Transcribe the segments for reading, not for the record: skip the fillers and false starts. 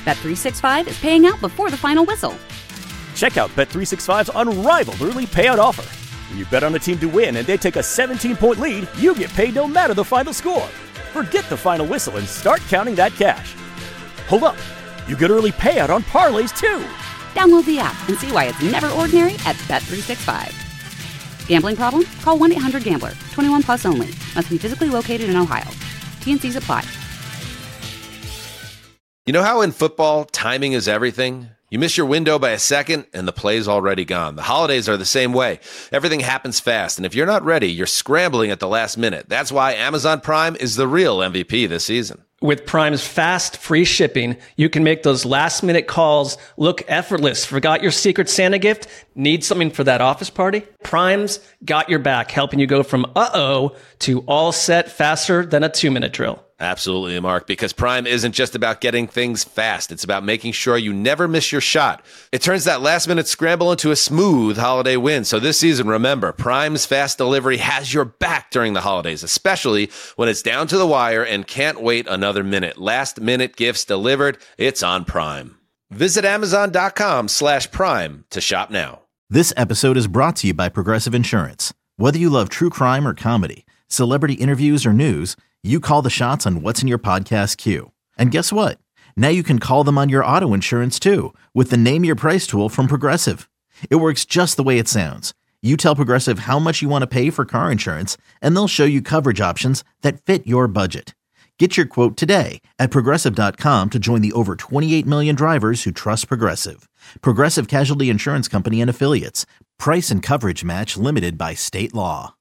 Bet365 is paying out before the final whistle. Check out Bet365's unrivaled early payout offer. When you bet on a team to win and they take a 17-point lead, you get paid no matter the final score. Forget the final whistle and start counting that cash. Hold up. You get early payout on parlays, too. Download the app and see why it's never ordinary at Bet365. Gambling problem? Call 1-800-GAMBLER. 21 plus only. Must be physically located in Ohio. T&Cs apply. You know how in football, timing is everything? You miss your window by a second, and the play's already gone. The holidays are the same way. Everything happens fast, and if you're not ready, you're scrambling at the last minute. That's why Amazon Prime is the real MVP this season. With Prime's fast, free shipping, you can make those last-minute calls look effortless. Forgot your Secret Santa gift? Need something for that office party? Prime's got your back, helping you go from uh-oh to all set faster than a 2-minute drill. Absolutely, Mark, because Prime isn't just about getting things fast. It's about making sure you never miss your shot. It turns that last-minute scramble into a smooth holiday win. So this season, remember, Prime's fast delivery has your back during the holidays, especially when it's down to the wire and can't wait another minute. Last-minute gifts delivered, it's on Prime. Visit Amazon.com/Prime to shop now. This episode is brought to you by Progressive Insurance. Whether you love true crime or comedy, celebrity interviews or news, you call the shots on what's in your podcast queue. And guess what? Now you can call them on your auto insurance too with the Name Your Price tool from Progressive. It works just the way it sounds. You tell Progressive how much you want to pay for car insurance, and they'll show you coverage options that fit your budget. Get your quote today at Progressive.com to join the over 28 million drivers who trust Progressive. Progressive Casualty Insurance Company and Affiliates. Price and coverage match limited by state law.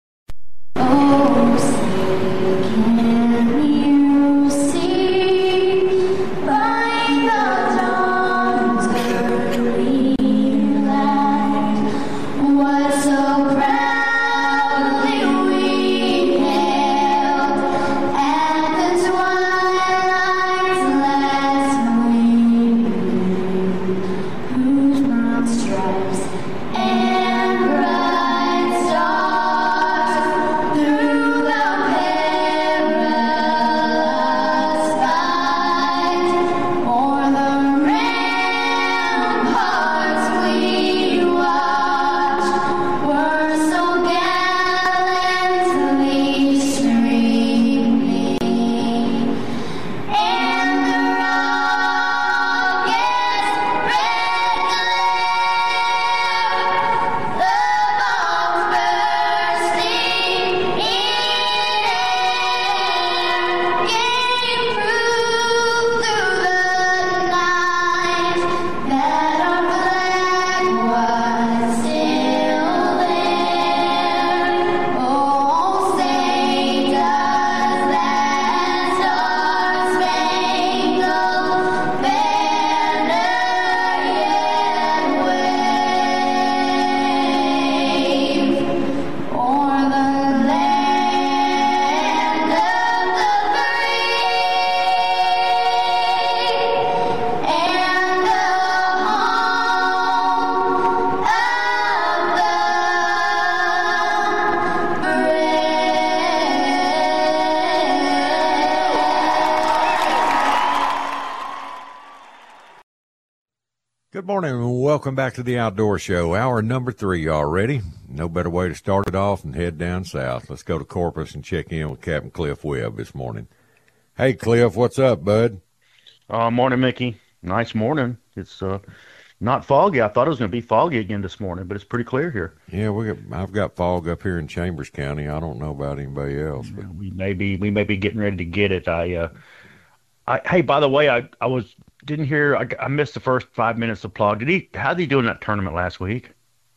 Good morning and welcome back to the Outdoor Show. Hour number 3 already. No better way to start it off than head down south. Let's go to Corpus and check in with Captain Cliff Webb this morning. Hey, Cliff, what's up, bud? Morning, Mickey. Nice morning. It's not foggy. I thought it was going to be foggy again this morning, but it's pretty clear here. Yeah, I've got fog up here in Chambers County. I don't know about anybody else, but we may be getting ready to get it. Hey, by the way, I didn't hear. I missed the first 5 minutes of Plog. How'd he do in that tournament last week?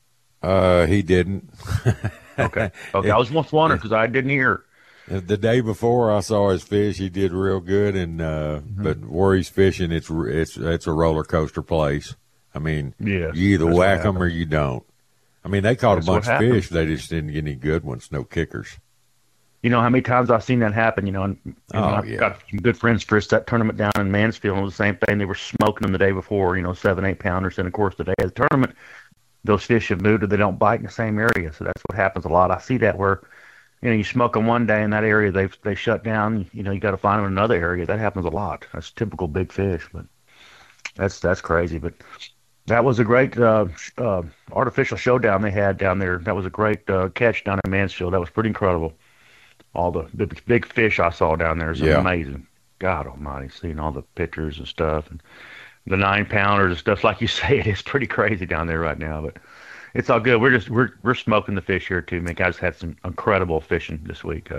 He didn't. Okay. I was once wondering because I didn't hear. The day before I saw his fish, he did real good, and but where he's fishing, it's a roller coaster place. I mean, you either whack them or you don't. I mean, they caught a bunch of fish, they just didn't get any good ones, no kickers. You know how many times I've seen that happen, and I've got some good friends fished that tournament down in Mansfield, and it was the same thing. They were smoking them the day before, 7-8 pounders, and of course the day of the tournament, those fish have moved or they don't bite in the same area. So that's what happens a lot. I see that where, you smoke them one day in that area, they shut down, you got to find them in another area. That happens a lot. That's typical big fish. But That's crazy. But that was a great artificial showdown they had down there. That was a great catch down in Mansfield. That was pretty incredible. All the big fish I saw down there is amazing. God Almighty, seeing all the pictures and stuff, and the 9-pounders and stuff. Like you say, it is pretty crazy down there right now. But it's all good. We're smoking the fish here too, man. I just had some incredible fishing this week.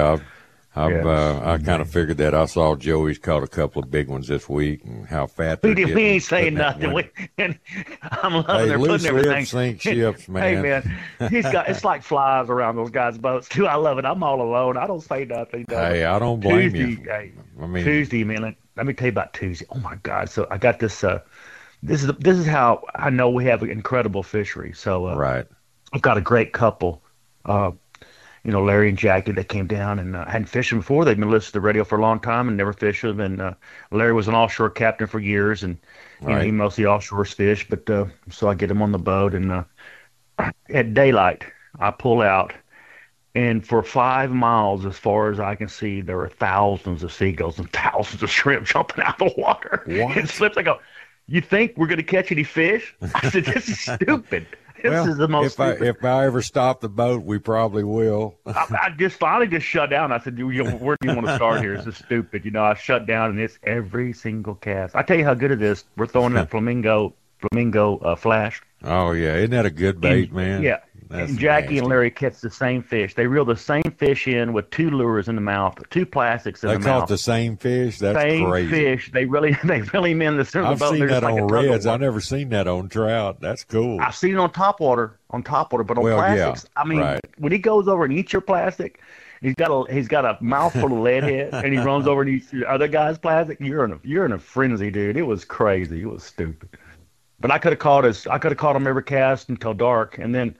I kind of figured that. I saw Joey's caught a couple of big ones this week, and how fat they're getting. We ain't saying nothing. I'm loving their putting everything. Sink ships, man. Hey, man, it's like flies around those guys' boats too. I love it. I'm all alone. I don't say nothing. Hey, I don't blame you. Tuesday, man. Let me tell you about Tuesday. Oh my God! So I got this. This is how I know we have an incredible fishery. So right, I've got a great couple. Larry and Jackie, they came down and hadn't fished them before. They've been listening to the radio for a long time and never fished them. And Larry was an offshore captain for years, and he mostly offshore fish. But so I get him on the boat, and at daylight, I pull out, and for 5 miles, as far as I can see, there are thousands of seagulls and thousands of shrimp jumping out of the water. What? It slips. I go, you think we're going to catch any fish? I said, this is stupid. This is the most if I ever stop the boat, we probably will. I just finally shut down. I said, where do you want to start here? This is stupid. I shut down, and it's every single cast. I tell you how good it is. We're throwing that flamingo flash. Oh, yeah. Isn't that a good bait, man? Yeah. That's and Jackie nasty. and Larry catch the same fish. They reel the same fish in with 2 lures in the mouth, 2 plastics in the mouth. They caught the same fish? That's same crazy. Fish. They reel them in the center of the boat. I've seen that like on reds. I've never seen that on trout. That's cool. I've seen it on topwater, but on plastics. Yeah, when he goes over and eats your plastic, he's got a mouthful of lead head, and he runs over and eats the other guy's plastic. You're in a frenzy, dude. It was crazy. It was stupid. But I could have caught him every cast until dark, and then,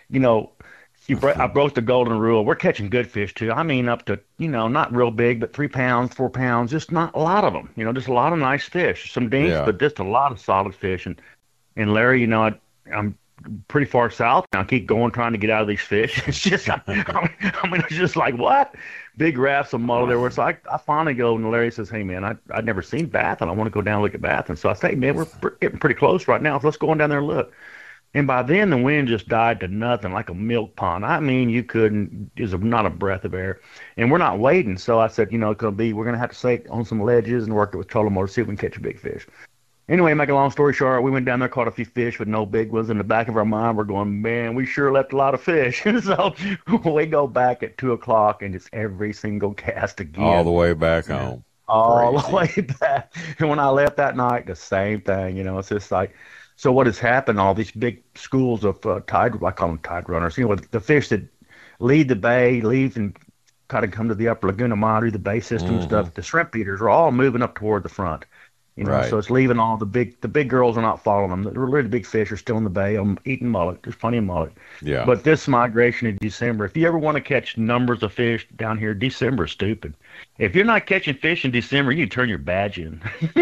I broke the golden rule. We're catching good fish too. I mean, up to, not real big, but 3 pounds, 4 pounds, just not a lot of them. Just a lot of nice fish, some dinks, but just a lot of solid fish. And Larry, I'm pretty far south now. I keep going, trying to get out of these fish. It's just, it's just like, what? Big rafts of mullet everywhere. So I finally go, and Larry says, hey, man, I'd never seen Bath, and I want to go down and look at Bath. And so I say, hey, man, we're getting pretty close right now. So let's go on down there and look. And by then, the wind just died to nothing, like a milk pond. I mean, there's not a breath of air. And we're not waiting. So I said, we're going to have to stay on some ledges and work it with trolling motor, see if we can catch a big fish. Anyway, make a long story short, we went down there, caught a few fish, but no big ones. In the back of our mind, we're going, man, we sure left a lot of fish. So we go back at 2 o'clock, and it's every single cast again. All the way back home. All the way back. And when I left that night, the same thing. It's just like, so what has happened, all these big schools of I call them tide runners, the fish that leave the bay, leave and kind of come to the upper Laguna Madre, the bay system stuff, the shrimp eaters are all moving up toward the front. So it's leaving all the big girls are not following them. The really big fish are still in the bay. I'm eating mullet. There's plenty of mullet. Yeah. But this migration in December, if you ever want to catch numbers of fish down here, December is stupid. If you're not catching fish in December, you turn your badge in.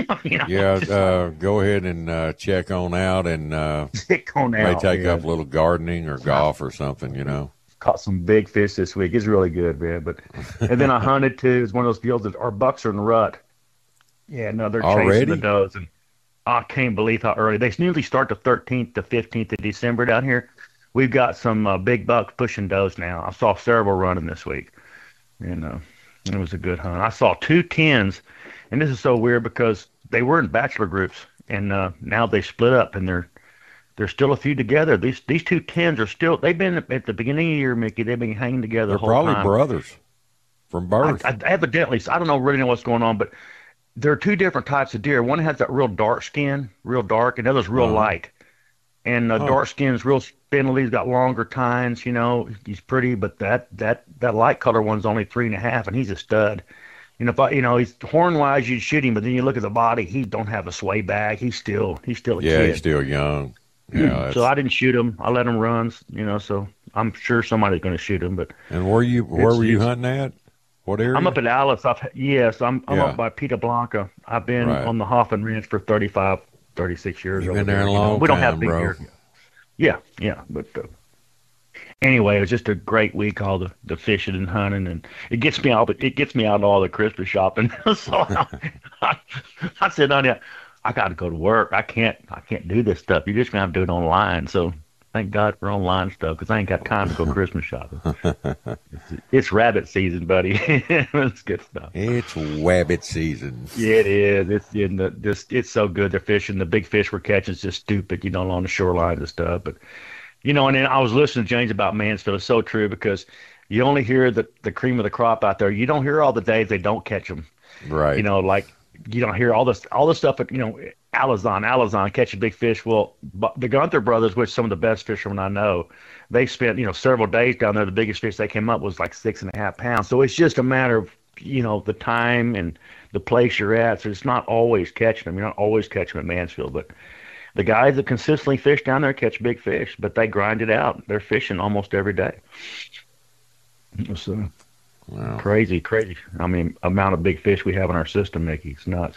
Go ahead and check on out and check on out. May take up a little gardening or golf or something, Caught some big fish this week. It's really good, man. But and then I hunted too. It's one of those deals that our bucks are in the rut. Yeah, no, they're chasing the does, and I can't believe how early. They usually start the 13th to 15th of December down here. We've got some big bucks pushing does now. I saw several running this week, and it was a good hunt. I saw 2 10s, and this is so weird because they were in bachelor groups, and now they split up, and there's still a few together. These 2 10s are still. They've been at the beginning of the year, Mickey. They've been hanging together the whole time. They're probably brothers from birth. Evidently, I don't really know what's going on, but there are 2 different types of deer. One has that real dark skin, real dark, and the other's real light. And dark skin's real spindly. He's got longer tines, He's pretty, but that light color one's only 3.5, and he's a stud. He's horn-wise, you'd shoot him, but then you look at the body, he don't have a sway bag. He's still a kid. Yeah, he's still young. Yeah. So I didn't shoot him. I let him run, so I'm sure somebody's going to shoot him. And where were you hunting at? What area? I'm up at Alice. I'm up by Pita Blanca. I've been on the Hoffman Ranch for 35, 36 years. You've been there a long time, we don't have big bro. deer. Yeah. But anyway, it was just a great week, all the fishing and hunting, and it gets me out of all the Christmas shopping. So I said, honey, I got to go to work. I can't do this stuff. You're just gonna have to do it online. So thank God for online stuff, because I ain't got time to go Christmas shopping. It's rabbit season, buddy. It's good stuff. It's rabbit season. Yeah, it is. It's so good. They're fishing. The big fish we're catching is just stupid, along the shorelines and stuff. But, and then I was listening to James about Mansfield. It's so true, because you only hear the cream of the crop out there. You don't hear all the days they don't catch them. Right. Like you don't hear all this stuff at, Alizon catching big fish. Well, the Gunther brothers, which some of the best fishermen I know, they spent, several days down there. The biggest fish they came up was like 6.5 pounds. So it's just a matter of, the time and the place you're at. So it's not always catching them. You're not always catching them at Mansfield, but the guys that consistently fish down there catch big fish, but they grind it out. They're fishing almost every day. So wow. Crazy. I mean, amount of big fish we have in our system, Mickey. It's nuts.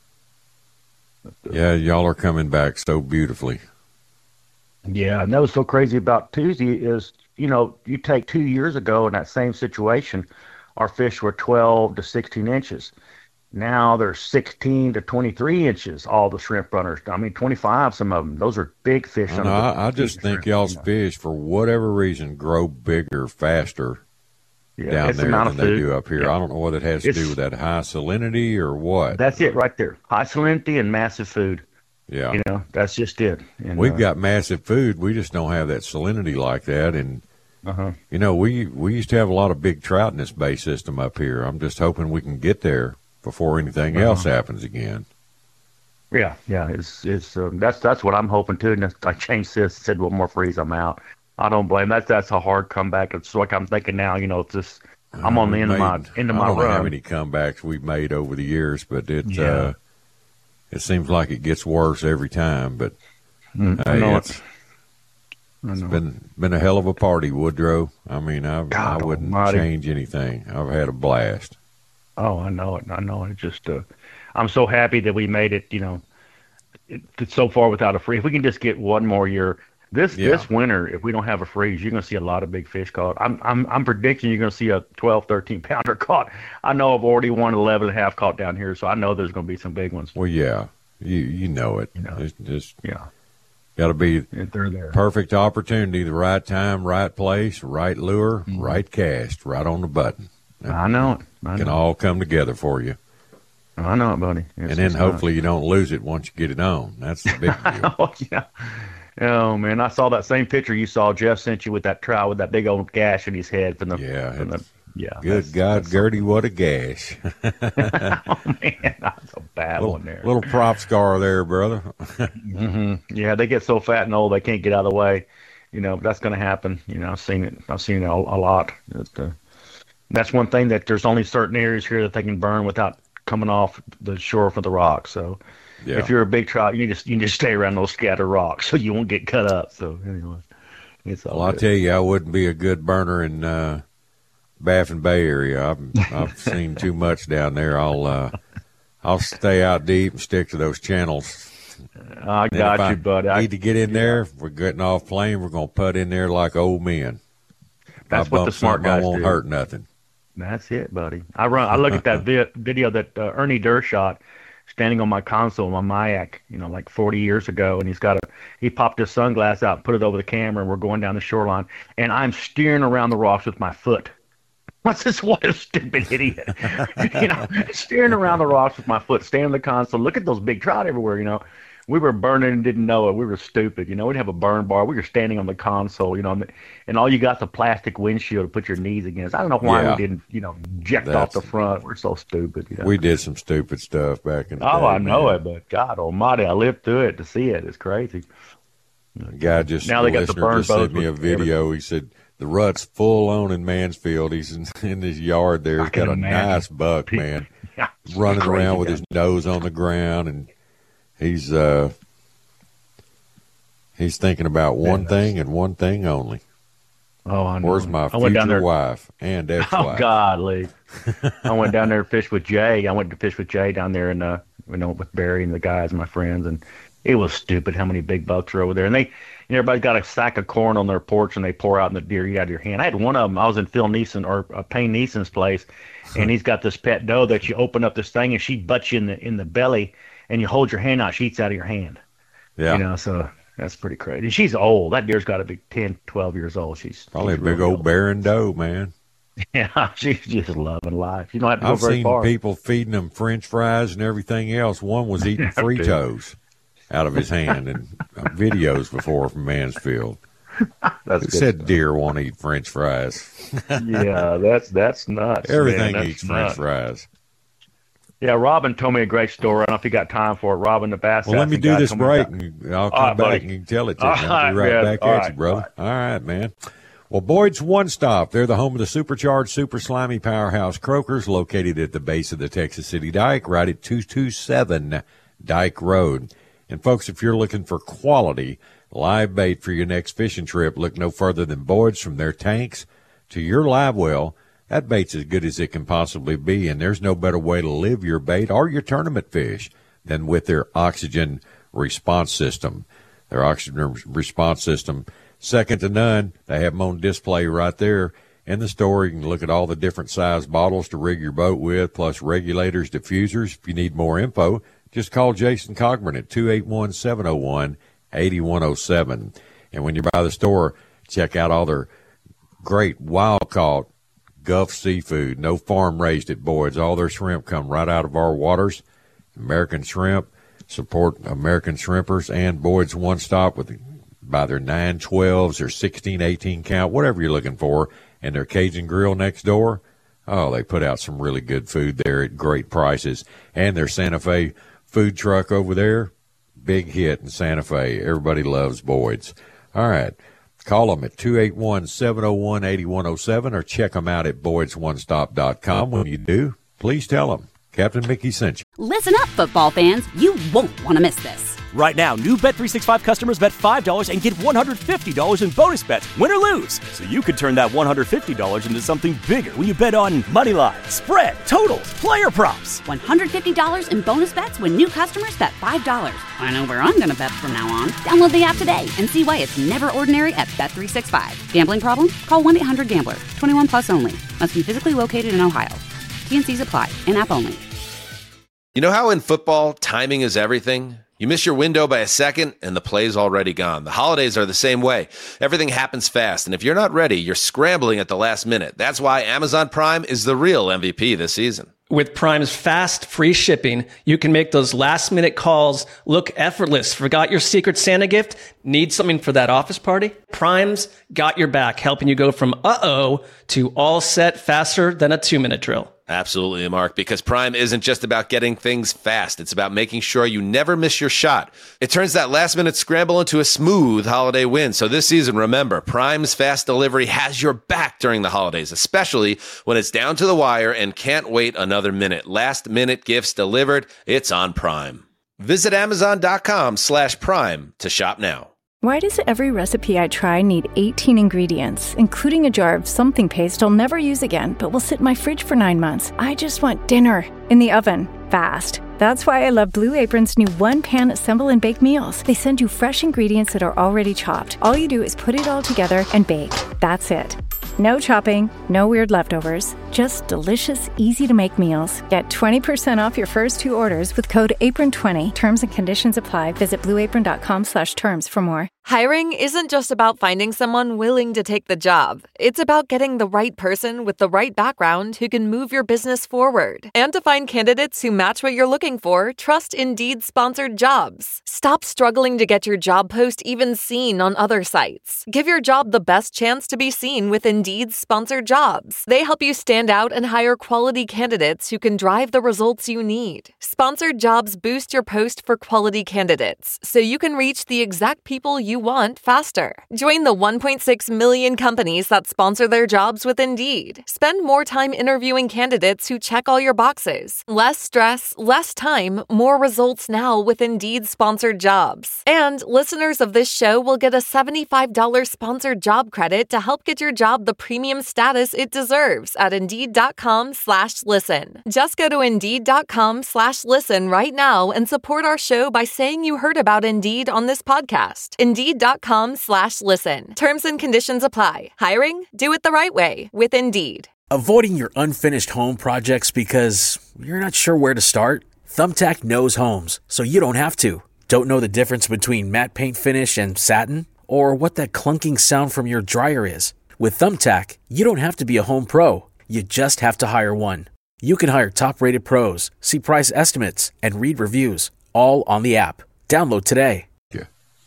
Yeah, y'all are coming back so beautifully. Yeah, and that was so crazy about Tuesday is, you take 2 years ago in that same situation, our fish were 12 to 16 inches. Now they're 16 to 23 inches, all the shrimp runners. I mean, 25, some of them. Those are big fish. I just think y'all's fish, for whatever reason, grow bigger, faster down there than they do up here. Yeah. I don't know what it has to do with that high salinity or what. That's it right there. High salinity and massive food. Yeah. That's just it. And, we've got massive food. We just don't have that salinity like that. And, we used to have a lot of big trout in this bay system up here. I'm just hoping we can get there before anything else happens again. Yeah. It's that's what I'm hoping too. And I changed this, said one more freeze, I'm out. I don't blame that's a hard comeback. It's like I'm thinking now, it's just I'm on the end of my run. I don't know how many comebacks we've made over the years, but it seems like it gets worse every time. But it's been a hell of a party, Woodrow. I mean, I wouldn't change anything. I've had a blast. Oh, I know it. It just I'm so happy that we made it. It's so far without a freeze. If we can just get one more year. This winter, if we don't have a freeze, you're going to see a lot of big fish caught. I'm predicting you're going to see a 12, 13 pounder caught. I know I've already won 11.5 caught down here, so I know there's going to be some big ones. Well, yeah, you know it. It's just got to be there. Perfect opportunity, the right time, right place, right lure, right cast, right on the button. I know it. It can all come together for you. I know it, buddy. And then hopefully you don't lose it once you get it on. That's the big deal. Oh, man, I saw that same picture you saw. Jeff sent you with that trout with that big old gash in his head. Good God, Gertie, what a gash. Oh, man, that's a bad one there. Little prop scar there, brother. Yeah, they get so fat and old they can't get out of the way. That's going to happen. I've seen it a lot. That's one thing, that there's only certain areas here that they can burn without coming off the shore from the rock. So if you're a big trout, you can just stay around those scattered rocks so you won't get cut up. So anyway, it's all I'll tell you, I wouldn't be a good burner in Baffin Bay area. I've seen too much down there. I'll stay out deep and stick to those channels. I got you, buddy. I need to get in there. If we're getting off plane, we're going to put in there like old men. That's what the smart guys do. I won't hurt nothing. That's it, buddy. I look at that video that Ernie Durr shot, standing on my console, my Mayak, like 40 years ago, and he popped his sunglass out and put it over the camera, and we're going down the shoreline, and I'm steering around the rocks with my foot. What's this? What a stupid idiot! Steering around the rocks with my foot, standing on the console. Look at those big trout everywhere. We were burning and didn't know it. We were stupid. We didn't have a burn bar. We were standing on the console, and all you got is a plastic windshield to put your knees against. I don't know why we didn't, eject off the front. We're so stupid. We did some stupid stuff back in the day. Oh, I know it, but God almighty, I lived through it to see it. It's crazy. A guy just sent me a video. He said, the rut's full on in Mansfield. He's in his yard there. He's got a nice buck, man, running around with his nose on the ground, and he's thinking about one thing and one thing only. Oh, I know. Where's my future wife and ex-wife? Oh, God, Lee. I went down there to fish with Jay. I went to fish with Jay down there, and with Barry and the guys, my friends, and it was stupid how many big bucks are over there. And everybody's got a sack of corn on their porch, and they pour out in the deer you out of your hand. I had one of them. I was in Phil Neeson or Payne Neeson's place, and he's got this pet doe that you open up this thing, and she butts you in the belly. and you hold your hand out, she eats out of your hand. Yeah. You know, so that's pretty crazy. She's old. That deer's got to be 10, 12 years old. She's probably a big really old barren doe, man. Yeah, she's just loving life. You don't have to go very far. I've seen people feeding them French fries and everything else. One was eating Fritos out of his hand, and videos before from Mansfield. It said deer won't eat French fries. Yeah, that's nuts. Everything man. eats French fries. Yeah, Robin told me a great story. I don't know if you got time for it. Robin the Bass. Well, let me do this break, and I'll come back and you can tell it to you. I'll be right back at you, brother. All right, man. Well, Boyd's One Stop. They're the home of the supercharged, super slimy powerhouse croakers, located at the base of the Texas City Dike, right at 227 Dike Road. And, folks, if you're looking for quality live bait for your next fishing trip, look no further than Boyd's. From their tanks to your live well, that bait's as good as it can possibly be, and there's no better way to live your bait or your tournament fish than with their oxygen response system. Their oxygen response system, second to none. They have them on display right there in the store. You can look at all the different size bottles to rig your boat with, plus regulators, diffusers. If you need more info, just call Jason Cogburn at 281-701-8107. And when you're by the store, check out all their great wild-caught Gulf seafood. No farm-raised at Boyd's. All their shrimp come right out of our waters. American shrimp. Support American shrimpers and Boyd's One Stop by their 912s or 16, 18 count, whatever you're looking for, and their Cajun Grill next door. Oh, they put out some really good food there at great prices. And their Santa Fe food truck over there, big hit in Santa Fe. Everybody loves Boyd's. All right. Call them at 281-701-8107 or check them out at boydsonestop.com. When you do, please tell them Captain Mickey sent you. Listen up, football fans. You won't want to miss this. Right now, new Bet365 customers bet $5 and get $150 in bonus bets, win or lose. So you could turn that $150 into something bigger when you bet on money line, spread, totals, player props. $150 in bonus bets when new customers bet $5. I know where I'm going to bet from now on. Download the app today and see why it's never ordinary at Bet365. Gambling problem? Call 1-800-GAMBLER. 21 plus only. Must be physically located in Ohio. T&Cs apply. In-app only. You know how in football, timing is everything? You miss your window by a second, and the play's already gone. The holidays are the same way. Everything happens fast, and if you're not ready, you're scrambling at the last minute. That's why Amazon Prime is the real MVP this season. With Prime's fast, free shipping, you can make those last-minute calls look effortless. Forgot your Secret Santa gift? Need something for that office party? Prime's got your back, helping you go from uh-oh to all set faster than a 2-minute drill. Absolutely, Mark, because Prime isn't just about getting things fast. It's about making sure you never miss your shot. It turns that last-minute scramble into a smooth holiday win. So this season, remember, Prime's fast delivery has your back during the holidays, especially when it's down to the wire and can't wait another minute. Last-minute gifts delivered. It's on Prime. Visit Amazon.com/Prime to shop now. Why does every recipe I try need 18 ingredients, including a jar of something paste I'll never use again, but will sit in my fridge for 9 months? I just want dinner in the oven, fast. That's why I love Blue Apron's new one-pan assemble and bake meals. They send you fresh ingredients that are already chopped. All you do is put it all together and bake. That's it. No chopping, no weird leftovers, just delicious, easy-to-make meals. Get 20% off your first 2 orders with code APRON20. Terms and conditions apply. Visit blueapron.com/terms for more. Hiring isn't just about finding someone willing to take the job. It's about getting the right person with the right background who can move your business forward. And to find candidates who match what you're looking for, trust Indeed-sponsored jobs. Stop struggling to get your job post even seen on other sites. Give your job the best chance to be seen with Indeed-sponsored jobs. They help you stand out and hire quality candidates who can drive the results you need. Sponsored jobs boost your post for quality candidates, so you can reach the exact people you want faster. Join the 1.6 million companies that sponsor their jobs with Indeed. Spend more time interviewing candidates who check all your boxes. Less stress, less time, more results now with Indeed-sponsored jobs. And listeners of this show will get a $75 sponsored job credit to help get your job the premium status it deserves at Indeed.com/listen. Just go to Indeed.com/listen right now and support our show by saying you heard about Indeed on this podcast. Indeed.com/listen. Terms and conditions apply. Hiring? Do it the right way with Indeed. Avoiding your unfinished home projects because you're not sure where to start? Thumbtack knows homes, so you don't have to. Don't know the difference between matte paint finish and satin? Or what that clunking sound from your dryer is? With Thumbtack, you don't have to be a home pro. You just have to hire one. You can hire top-rated pros, see price estimates, and read reviews, all on the app. Download today. Yeah.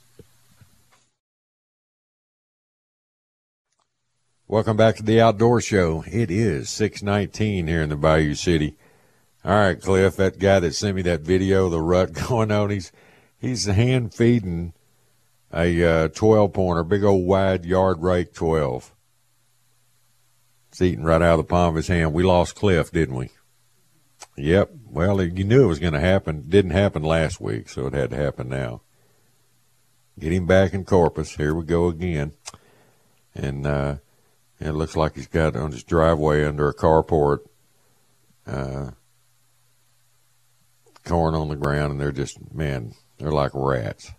Welcome back to the Outdoor Show. It is 6:19 here in the Bayou City. All right, Cliff, that guy that sent me that video, the rut going on, he's hand feeding a 12-pointer, big old wide yard rake 12. It's eating right out of the palm of his hand. We lost Cliff, didn't we? Yep. Well, you knew it was going to happen. It didn't happen last week, so it had to happen now. Get him back in Corpus. Here we go again. And it looks like he's got on his driveway under a carport corn on the ground, and they're just, man, they're like rats.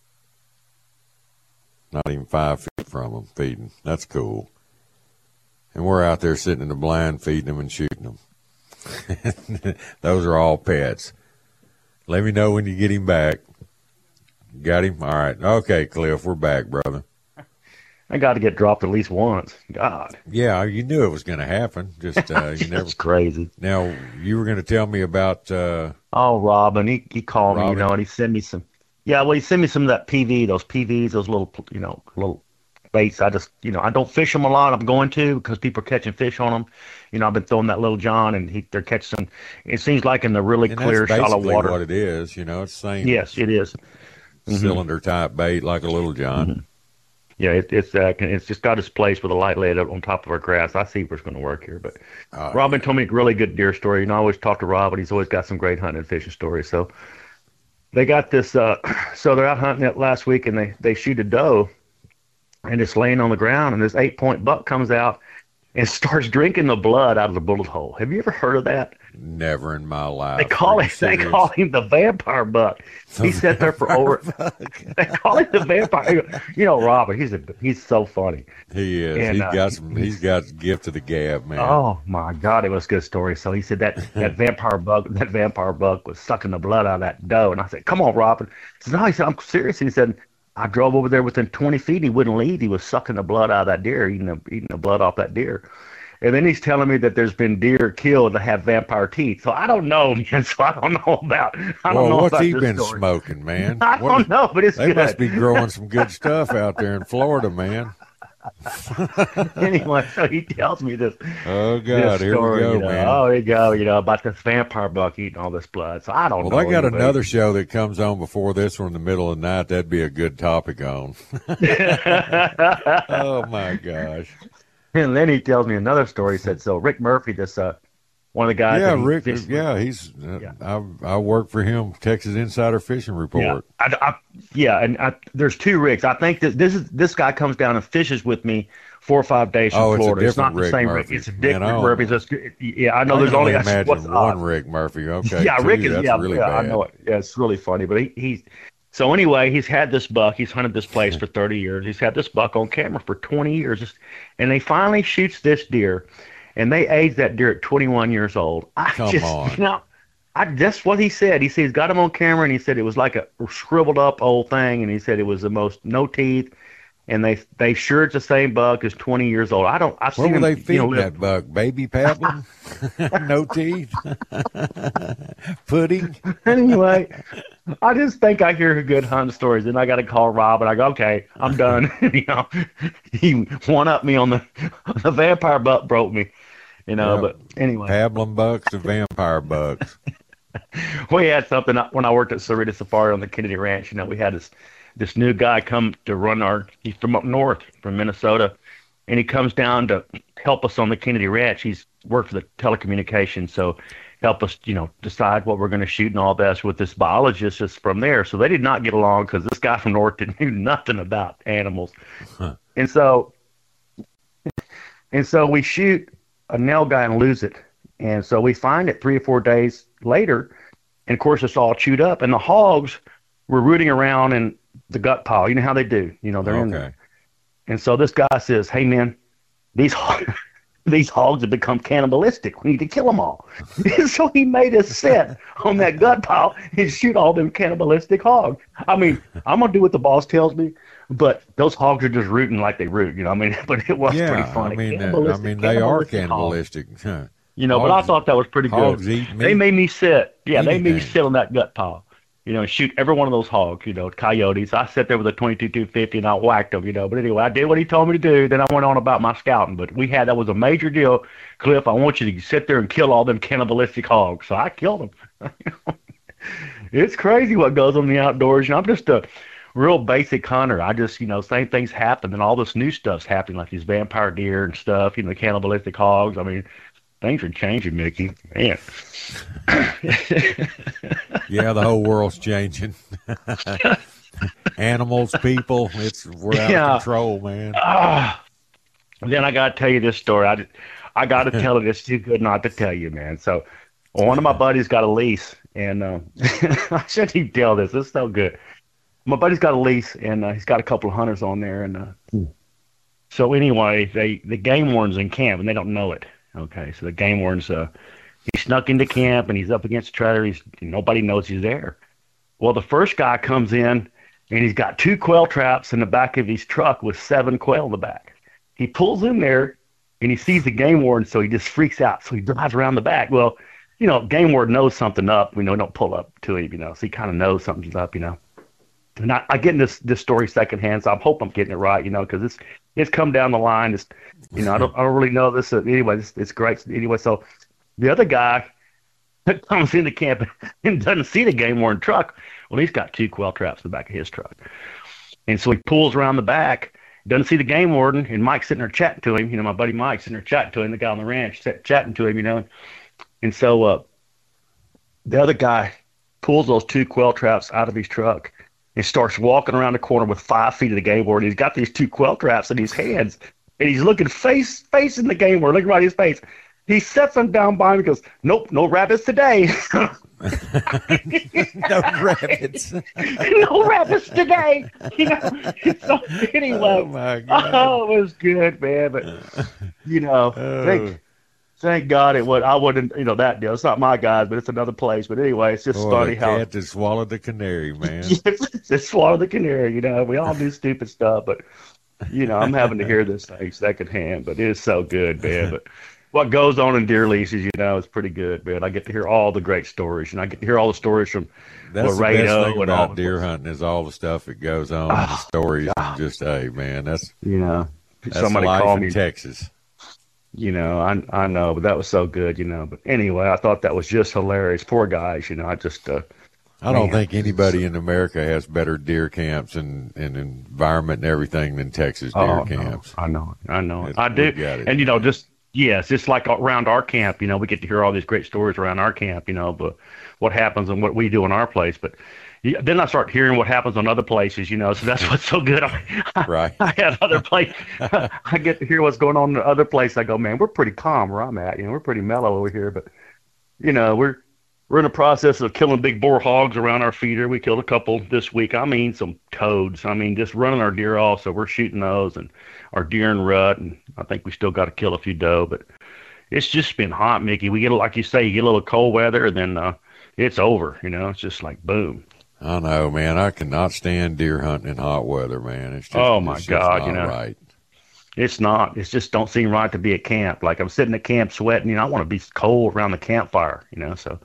Not even 5 feet from them feeding. That's cool. And we're out there sitting in the blind feeding them and shooting them. Those are all pets. Let me know when you get him back. Got him? All right. Okay, Cliff, we're back, brother. I got to get dropped at least once. God. Yeah, you knew it was going to happen. Just you never. That's crazy. Now, you were going to tell me about. Robin. He called me, and he sent me some. Yeah, well, he sent me some of that PV, those little, little baits. I just, I don't fish them a lot. I'm going to because people are catching fish on them. I've been throwing that Little John, and they're catching some. It seems like in the really clear, shallow water. What it is, it's same. Yes, it is. Cylinder type bait like a Little John. Mm-hmm. Yeah, it's just got its place with a light laid up on top of our grass. I see what's going to work here. But Robin told me a really good deer story. I always talk to Rob, but he's always got some great hunting and fishing stories. So they got this. So they're out hunting it last week, and they shoot a doe, and it's laying on the ground, and this 8-point buck comes out and starts drinking the blood out of the bullet hole. Have you ever heard of that? Never in my life. They call him the vampire buck. He sat there for over. They call him the vampire. Robert, he's so funny. He is. And, he's got a gift of the gab, man. Oh my God, it was a good story. So he said that vampire buck was sucking the blood out of that doe, and I said, "Come on, Robert." He said, "No," he said, "I'm serious." He said, "I drove over there within 20 feet. And he wouldn't leave. He was sucking the blood out of that deer, eating the blood off that deer." And then he's telling me that there's been deer killed that have vampire teeth. So I don't know, man. So I don't know about. What's he been smoking, man? I don't know, but they must be growing some good stuff out there in Florida, man. Anyway, so he tells me this. Oh God, here we go, man. Oh, here you go, about this vampire buck eating all this blood. So I don't know. Well, I got another show that comes on before this one in the middle of the night. That'd be a good topic on. Oh my gosh. And then he tells me another story. He said, so Rick Murphy, this one of the guys. Yeah, Rick. He's. I work for him. Texas Insider Fishing Report. Yeah, there's two Ricks. I think that this guy comes down and fishes with me 4 or 5 days from Florida. It's not the same Rick. It's a different Murphy. Yeah, I know. There's only one Rick Murphy. Okay. Yeah, Rick is. Really bad. I know it. Yeah, it's really funny. But he's. So anyway, he's had this buck. He's hunted this place for 30 years. He's had this buck on camera for 20 years. And they finally shoots this deer, and they age that deer at 21 years old. Come on. That's what he said. He said he's got him on camera, and he said it was like a shriveled up old thing, and he said it was the most no teeth. And they sure it's the same buck as 20 years old. I've seen him. What were they feeding that buck? Baby pablum? No teeth? Pudding? Anyway, I just think I hear good hunting stories. Then I got to call Rob, and I go, okay, I'm done. He one-upped me on the vampire buck broke me. But anyway. Pablum bucks and vampire bucks. We had something when I worked at Cerritos Safari on the Kennedy Ranch. We had this new guy come to run he's from up north, from Minnesota, and he comes down to help us on the Kennedy Ranch. He's worked for the telecommunications, so help us, decide what we're going to shoot and all that with this biologist is from there. So they did not get along because this guy from north knew nothing about animals. Huh. And so we shoot a nail guy and lose it. And so we find it 3 or 4 days later, and of course it's all chewed up, and the hogs were rooting around in the gut pile. You know how they do. They're in there. And so this guy says, hey, man, these these hogs have become cannibalistic. We need to kill them all. So he made us sit on that gut pile and shoot all them cannibalistic hogs. I mean, I'm going to do what the boss tells me, but those hogs are just rooting like they root, you know. I mean, but it was pretty funny. I mean, they are cannibalistic. You know, hogs, but I thought that was pretty good. They made me sit. Yeah, they made me sit on that gut pile. You know, and shoot every one of those hogs, you know, coyotes. I sat there with a 22-250 and I whacked them, you know. But anyway, I did what he told me to do. Then I went on about my scouting. But that was a major deal. Cliff, I want you to sit there and kill all them cannibalistic hogs. So I killed them. It's crazy what goes on in the outdoors. You know, I'm just a real basic hunter. I just, you know, same things happen and all this new stuff's happening, like these vampire deer and stuff, you know, cannibalistic hogs. I mean, things are changing, Mickey. Man. Yeah, the whole world's changing. Animals, people, we're out of control, man. Then I got to tell you this story. I got to tell it. It's too good not to tell you, man. So one of my buddies got a lease, and I shouldn't even tell this. It's so good. My buddy's got a lease, and he's got a couple of hunters on there. And so anyway, the game warden's in camp, and they don't know it. Okay, so the game warden's he snuck into camp and he's up against the trailer. Nobody knows he's there. Well, the first guy comes in and he's got 2 quail traps in the back of his truck with 7 quail in the back. He pulls in there and he sees the game warden, so he just freaks out. So he drives around the back. Well, you know, game warden knows something up. We know, don't pull up to him, you know, so he kind of knows something's up, you know. And I get this story secondhand, so I hope I'm getting it right, you know, because it's come down the line. It's, you know, I don't really know this. Anyway, it's great. Anyway, so the other guy comes into camp and doesn't see the game warden truck. Well, he's got 2 quail traps in the back of his truck. And so he pulls around the back, doesn't see the game warden, and Mike's sitting there chatting to him. You know, my buddy Mike's sitting there chatting to him, the guy on the ranch, chatting to him, you know. And so the other guy pulls those 2 quail traps out of his truck and starts walking around the corner with 5 feet of the game warden. He's got these 2 quail traps in his hands, and he's looking facing the game warden, looking right at his face. He sets them down by him and goes, "Nope, no rabbits today." No rabbits. No rabbits today. You know, so anyway, oh my God. Oh, it was good, man. But you know, thank God it was. I wouldn't, you know, that deal. It's not my guys, but it's another place. But anyway, it's just funny how the cat that swallowed the canary, man. It swallowed the canary. You know, we all do stupid stuff, but you know, I'm having to hear this thing secondhand. But it is so good, man. But what goes on in deer leases, you know, is pretty good, man. I get to hear all the great stories, and I get to hear all the stories from Laredo. The best thing about deer hunting is all the stuff that goes on, the stories, and just, hey, man, that's somebody life called in me Texas. You know, I know, but that was so good, you know. But anyway, I thought that was just hilarious. Poor guys, you know. I don't think anybody in America has better deer camps and environment and everything than Texas deer camps. No, I know. I do. And, you know, just like around our camp, you know, we get to hear all these great stories around our camp, you know, but what happens and what we do in our place. But then I start hearing what happens on other places, you know, so that's what's so good. Right. I had other place. I get to hear what's going on in the other place. I go, man, we're pretty calm where I'm at. You know, we're pretty mellow over here. But, you know, we're in the process of killing big boar hogs around our feeder. We killed a couple this week. I mean, some toads. I mean, just running our deer off. So we're shooting those and our deer and rut. And I think we still got to kill a few doe. But it's just been hot, Mickey. We get, like you say, you get a little cold weather and then it's over. You know, it's just like boom. I know, man. I cannot stand deer hunting in hot weather, man. It's just, oh my God, you know, right. It's not. It's just don't seem right to be at camp. Like I'm sitting at camp sweating. You know, I want to be cold around the campfire. You know, so.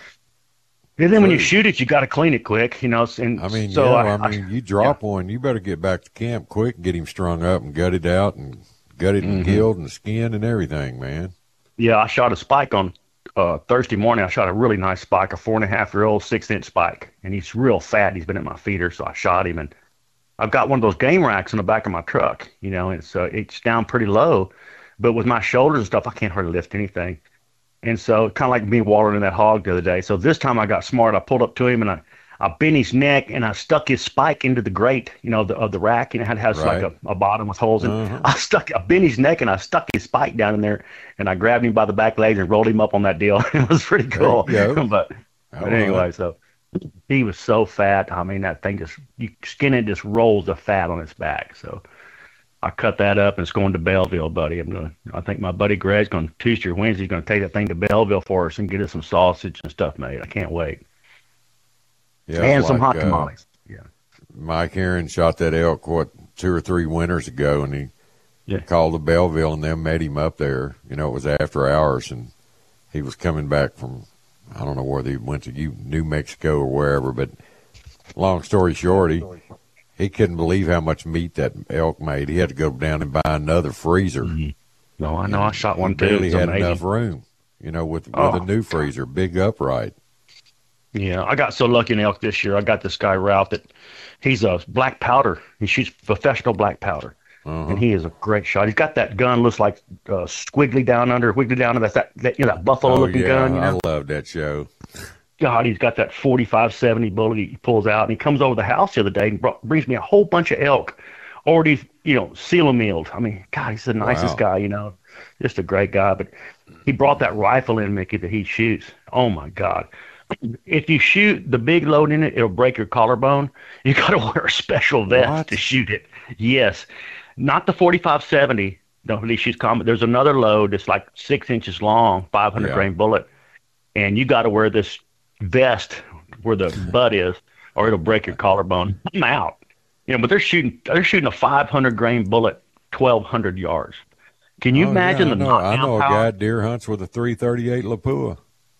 And then when you shoot it, you got to clean it quick, you know. And I mean, so you drop one, you better get back to camp quick and get him strung up and gutted out and gutted and killed and skinned and everything, man. Yeah, I shot a spike on Thursday morning. I shot a really nice spike, a 4.5-year-old 6-inch spike, and he's real fat. He's been at my feeder, so I shot him. And I've got one of those game racks in the back of my truck, you know, and it's down pretty low. But with my shoulders and stuff, I can't hardly lift anything. And so kind of like me wallowing that hog the other day. So this time I got smart. I pulled up to him and I bent his neck and I stuck his spike into the grate, you know, of the rack. You know, it has right. like a bottom with holes in it. I bent his neck and I stuck his spike down in there and I grabbed him by the back legs and rolled him up on that deal. It was pretty cool. But anyway, so he was so fat. I mean, that thing you skin it just rolls the fat on his back. So I cut that up and it's going to Belleville, buddy. I think my buddy Greg's going to Tuesday or Wednesday. He's going to take that thing to Belleville for us and get us some sausage and stuff made. I can't wait. Yeah, and some hot tamales. Yeah. Mike Aaron shot that elk 2 or 3 winters ago, and he called the Belleville, and them met him up there. You know, it was after hours, and he was coming back from, I don't know whether he went to New Mexico or wherever, but long story short, he couldn't believe how much meat that elk made. He had to go down and buy another freezer. Mm-hmm. No, I know. I shot one too. Barely had enough room, you know, with a new freezer, big upright. Yeah, I got so lucky in elk this year. I got this guy, Ralph, that he's a black powder. He shoots professional black powder. And he is a great shot. He's got that gun, looks like wiggly down under. That's that buffalo-looking gun. You know? I love that show. God, he's got that 45-70 bullet he pulls out, and he comes over the house the other day and brings me a whole bunch of elk, already, seal milled. I mean, God, he's the nicest guy, just a great guy. But he brought that rifle in, Mickey, that he shoots. Oh my God. If you shoot the big load in it, it'll break your collarbone. You got to wear a special vest to shoot it. Yes. Not the 45-70. No, he shoots common. There's another load that's like 6 inches long, 500 grain bullet. And you got to wear this vest where the butt is, or it'll break your collarbone. I'm out. But they're shooting a 500 grain bullet, 1,200 yards. Can you imagine the knockdown I know power? A guy deer hunts with a 338 Lapua.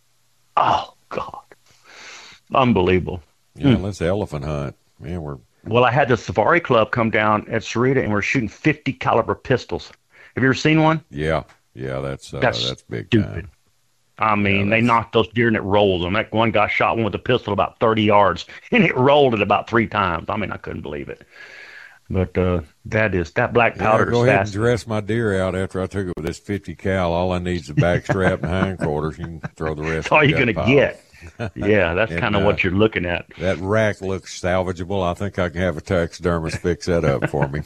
Oh God, unbelievable! Yeah, let's elephant hunt. Man, Well, I had the Safari Club come down at Sarita, and we're shooting 50 caliber pistols. Have you ever seen one? Yeah, that's big stupid. Time. I mean, they knocked those deer and it rolls them. That one guy shot one with a pistol about 30 yards, and it rolled it about 3 times. I mean, I couldn't believe it. But that black powder is go ahead fast. and dress my deer out after I took it with this 50 cal. All I need is the back strap and hindquarters. You can throw the rest. That's all you're going to get. Yeah, that's kind of what you're looking at. That rack looks salvageable. I think I can have a taxidermist fix that up for me.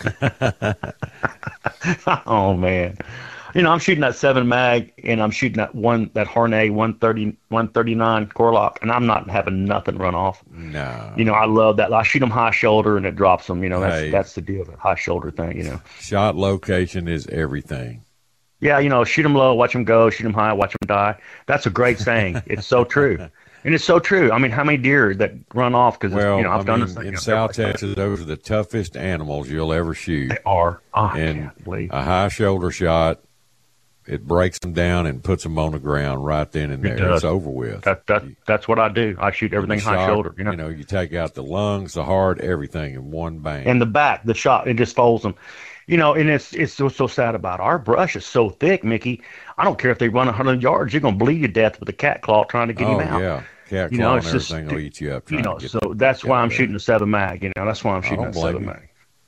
Oh, man. I'm shooting that 7 mag, and I'm shooting that Harney 139 Corlock, and I'm not having nothing run off. No. I love that. I shoot them high shoulder, and it drops them. That's the deal, the high shoulder thing, Shot location is everything. Yeah, shoot them low, watch them go, shoot them high, watch them die. That's a great saying. It's so true. And it's so true. I mean, how many deer that run off because, I've done this thing. In South Texas, those are the toughest animals you'll ever shoot. They are. And a high shoulder shot, it breaks them down and puts them on the ground right then and there. It's over with. That's what I do. I shoot everything high shoulder. You take out the lungs, the heart, everything in one bang. And the back, the shot, it just folds them. And it's so sad about it. Our brush is so thick, Mickey. I don't care if they run 100 yards. You're going to bleed to death with a cat claw trying to get him out. Oh, yeah. Cat claw and everything will eat you up. So that's why I'm shooting the 7 mag. That's why I'm shooting that 7 mag.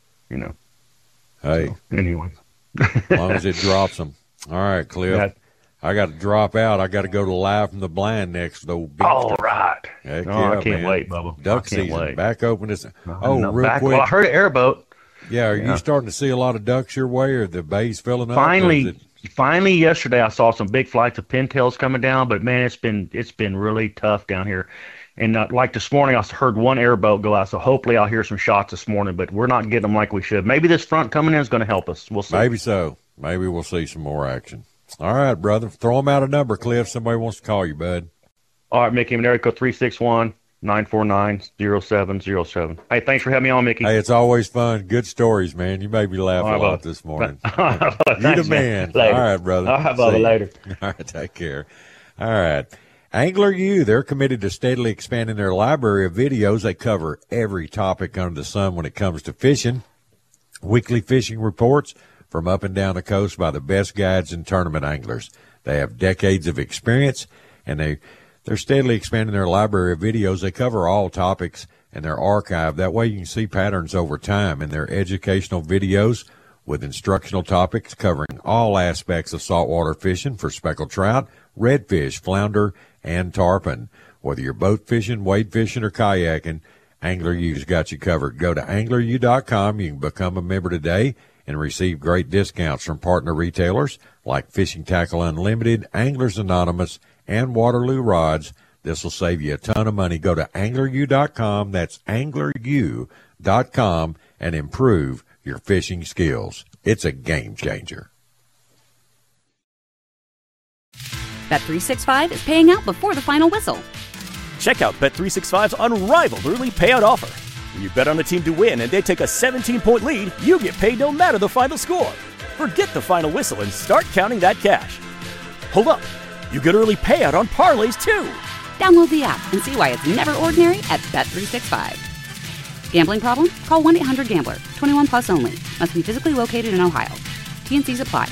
Hey. So, anyway. As long as it drops them. All right, Cliff. I got to drop out. I got to go to Live from the Blind next. All right. Heck I can't wait, Bubba. Duck season. Wait. Back open. Real quick. Well, I heard an airboat. Yeah, are you starting to see a lot of ducks your way, or the bay's filling up? Finally, yesterday I saw some big flights of pintails coming down, but man, it's been really tough down here. And like this morning, I heard one airboat go out, so hopefully I'll hear some shots this morning. But we're not getting them like we should. Maybe this front coming in is going to help us. We'll see. Maybe so. Maybe we'll see some more action. All right, brother. Throw them out a number, Cliff. Somebody wants to call you, bud. All right, Mickey. I'm Eric 361-949-0707. Hey, thanks for having me on, Mickey. Hey, it's always fun. Good stories, man. You made me laugh a lot this morning. You're the man. All right, brother. All right, Bubba, later. All right, take care. All right. Angler U, they're committed to steadily expanding their library of videos. They cover every topic under the sun when it comes to fishing. Weekly fishing reports from up and down the coast by the best guides and tournament anglers. They have decades of experience, and they're steadily expanding their library of videos. They cover all topics in their archive. That way you can see patterns over time in their educational videos with instructional topics covering all aspects of saltwater fishing for speckled trout, redfish, flounder, and tarpon. Whether you're boat fishing, wade fishing, or kayaking, Angler U's got you covered. Go to angleru.com. You can become a member today and receive great discounts from partner retailers like Fishing Tackle Unlimited, Anglers Anonymous, and Waterloo Rods. This will save you a ton of money. Go to angleru.com. That's angleru.com and improve your fishing skills. It's a game changer. Bet365 is paying out before the final whistle. Check out Bet365's unrivaled early payout offer. When you bet on a team to win and they take a 17-point lead, you get paid no matter the final score. Forget the final whistle and start counting that cash. Hold up. You get early payout on parlays, too. Download the app and see why it's never ordinary at Bet365. Gambling problem? Call 1-800-GAMBLER. 21 plus only. Must be physically located in Ohio. T&Cs apply.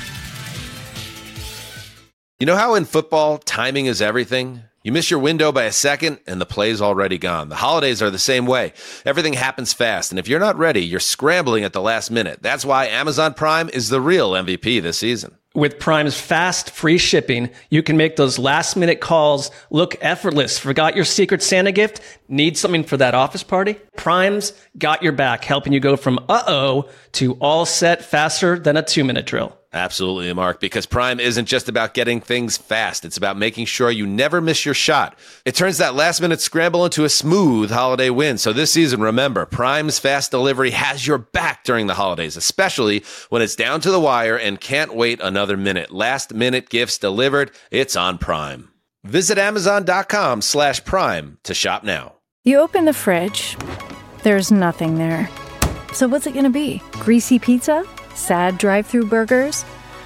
You know how in football, timing is everything? You miss your window by a second, and the play's already gone. The holidays are the same way. Everything happens fast, and if you're not ready, you're scrambling at the last minute. That's why Amazon Prime is the real MVP this season. With Prime's fast, free shipping, you can make those last-minute calls look effortless. Forgot your Secret Santa gift? Need something for that office party? Prime's got your back, helping you go from uh-oh to all set faster than a 2-minute drill. Absolutely, Mark, because Prime isn't just about getting things fast. It's about making sure you never miss your shot. It turns that last-minute scramble into a smooth holiday win. So this season, remember, Prime's fast delivery has your back during the holidays, especially when it's down to the wire and can't wait another minute. Last-minute gifts delivered. It's on Prime. Visit Amazon.com/Prime to shop now. You open the fridge, there's nothing there. So what's it going to be? Greasy pizza? Sad drive-through burgers?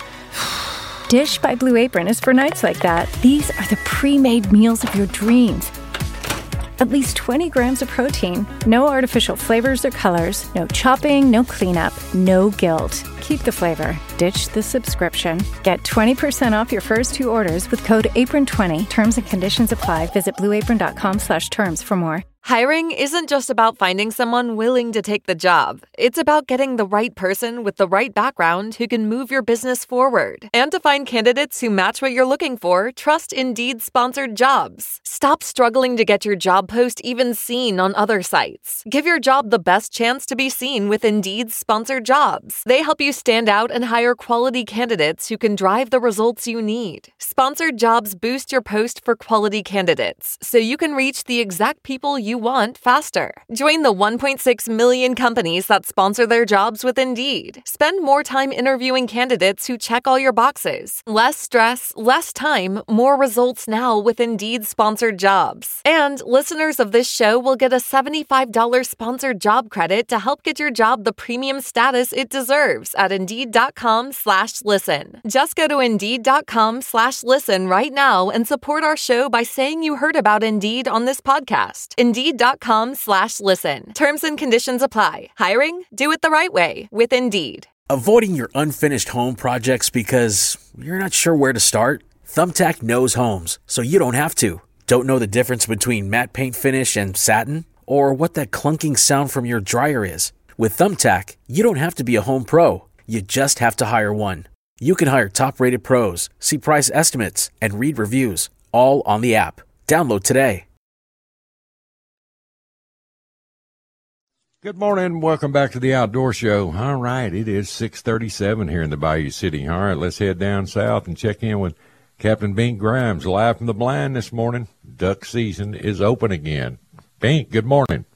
Dish by Blue Apron is for nights like that. These are the pre-made meals of your dreams. At least 20 grams of protein, no artificial flavors or colors, no chopping, no cleanup, no guilt. Keep the flavor. Ditch the subscription. Get 20% off your first 2 orders with code APRON20. Terms and conditions apply. Visit blueapron.com/terms for more. Hiring isn't just about finding someone willing to take the job. It's about getting the right person with the right background who can move your business forward. And to find candidates who match what you're looking for, trust Indeed-sponsored jobs. Stop struggling to get your job post even seen on other sites. Give your job the best chance to be seen with Indeed-sponsored jobs. They help you stand out and hire quality candidates who can drive the results you need. Sponsored jobs boost your post for quality candidates, so you can reach the exact people you want faster. Join the 1.6 million companies that sponsor their jobs with Indeed. Spend more time interviewing candidates who check all your boxes. Less stress, less time, more results now with Indeed-sponsored jobs. And listeners of this show will get a $75 sponsored job credit to help get your job the premium status it deserves at Indeed.com/listen. Just go to Indeed.com/listen right now and support our show by saying you heard about Indeed on this podcast. Indeed.com/listen. Terms and conditions apply. Hiring? Do it the right way with Indeed. Avoiding your unfinished home projects because you're not sure where to start? Thumbtack knows homes, so you don't have to. Don't know the difference between matte paint finish and satin? Or what that clunking sound from your dryer is? With Thumbtack, you don't have to be a home pro. You just have to hire one. You can hire top-rated pros, see price estimates, and read reviews, all on the app. Download today. Good morning. Welcome back to the Outdoor Show. All right, it is 6:37 here in the Bayou City. All right, let's head down south and check in with Captain Bink Grimes, live from the blind this morning. Duck season is open again. Bink, good morning.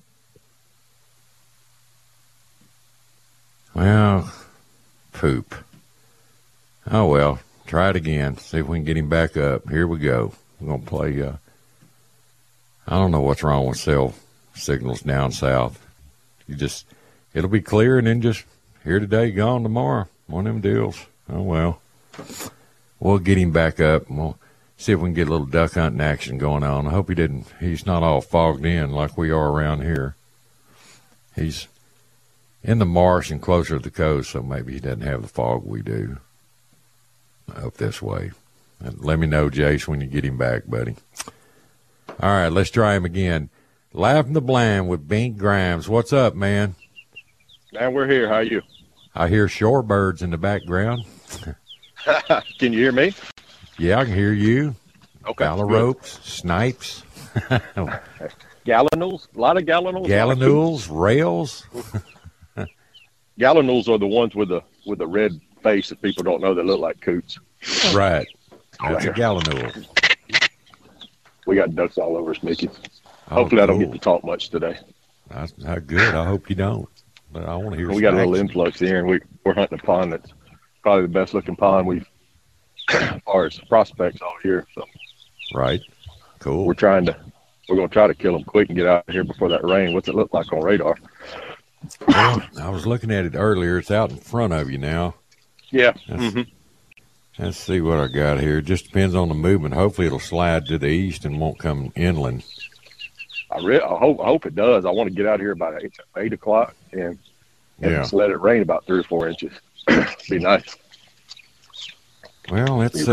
Well, poop. Oh, well, try it again. See if we can get him back up. Here we go. We're going to play, I don't know what's wrong with cell signals down south. It'll be clear and then just here today, gone tomorrow. One of them deals. Oh, well. We'll get him back up and we'll see if we can get a little duck hunting action going on. I hope he's not all fogged in like we are around here. He's in the marsh and closer to the coast, so maybe he doesn't have the fog we do up this way. And let me know, Jace, when you get him back, buddy. All right, let's try him again. Live from the blind with Bink Grimes. What's up, man? Man, we're here. How are you? I hear shorebirds in the background. Can you hear me? Yeah, I can hear you. Okay. Phalaropes, snipes. Gallinules, a lot of gallinules. Gallinules, rails. Gallinules are the ones with the red face that people don't know that look like coots. Right. That's a gallinule. We got ducks all over us, Mickey. Hopefully I don't get to talk much today. That's good. I hope you don't. But I want to hear. We got a little influx here, and we're hunting a pond that's probably the best looking pond we've, as far as prospects all year. So. Right. Cool. We're going to try to kill them quick and get out of here before that rain. What's it look like on radar? Well, I was looking at it earlier. It's out in front of you now. Yeah. Let's see what I got here. It just depends on the movement. Hopefully it'll slide to the east and won't come inland. I hope it does. I want to get out of here about 8 o'clock and just let it rain about 3 or 4 inches. Be nice. Well, it's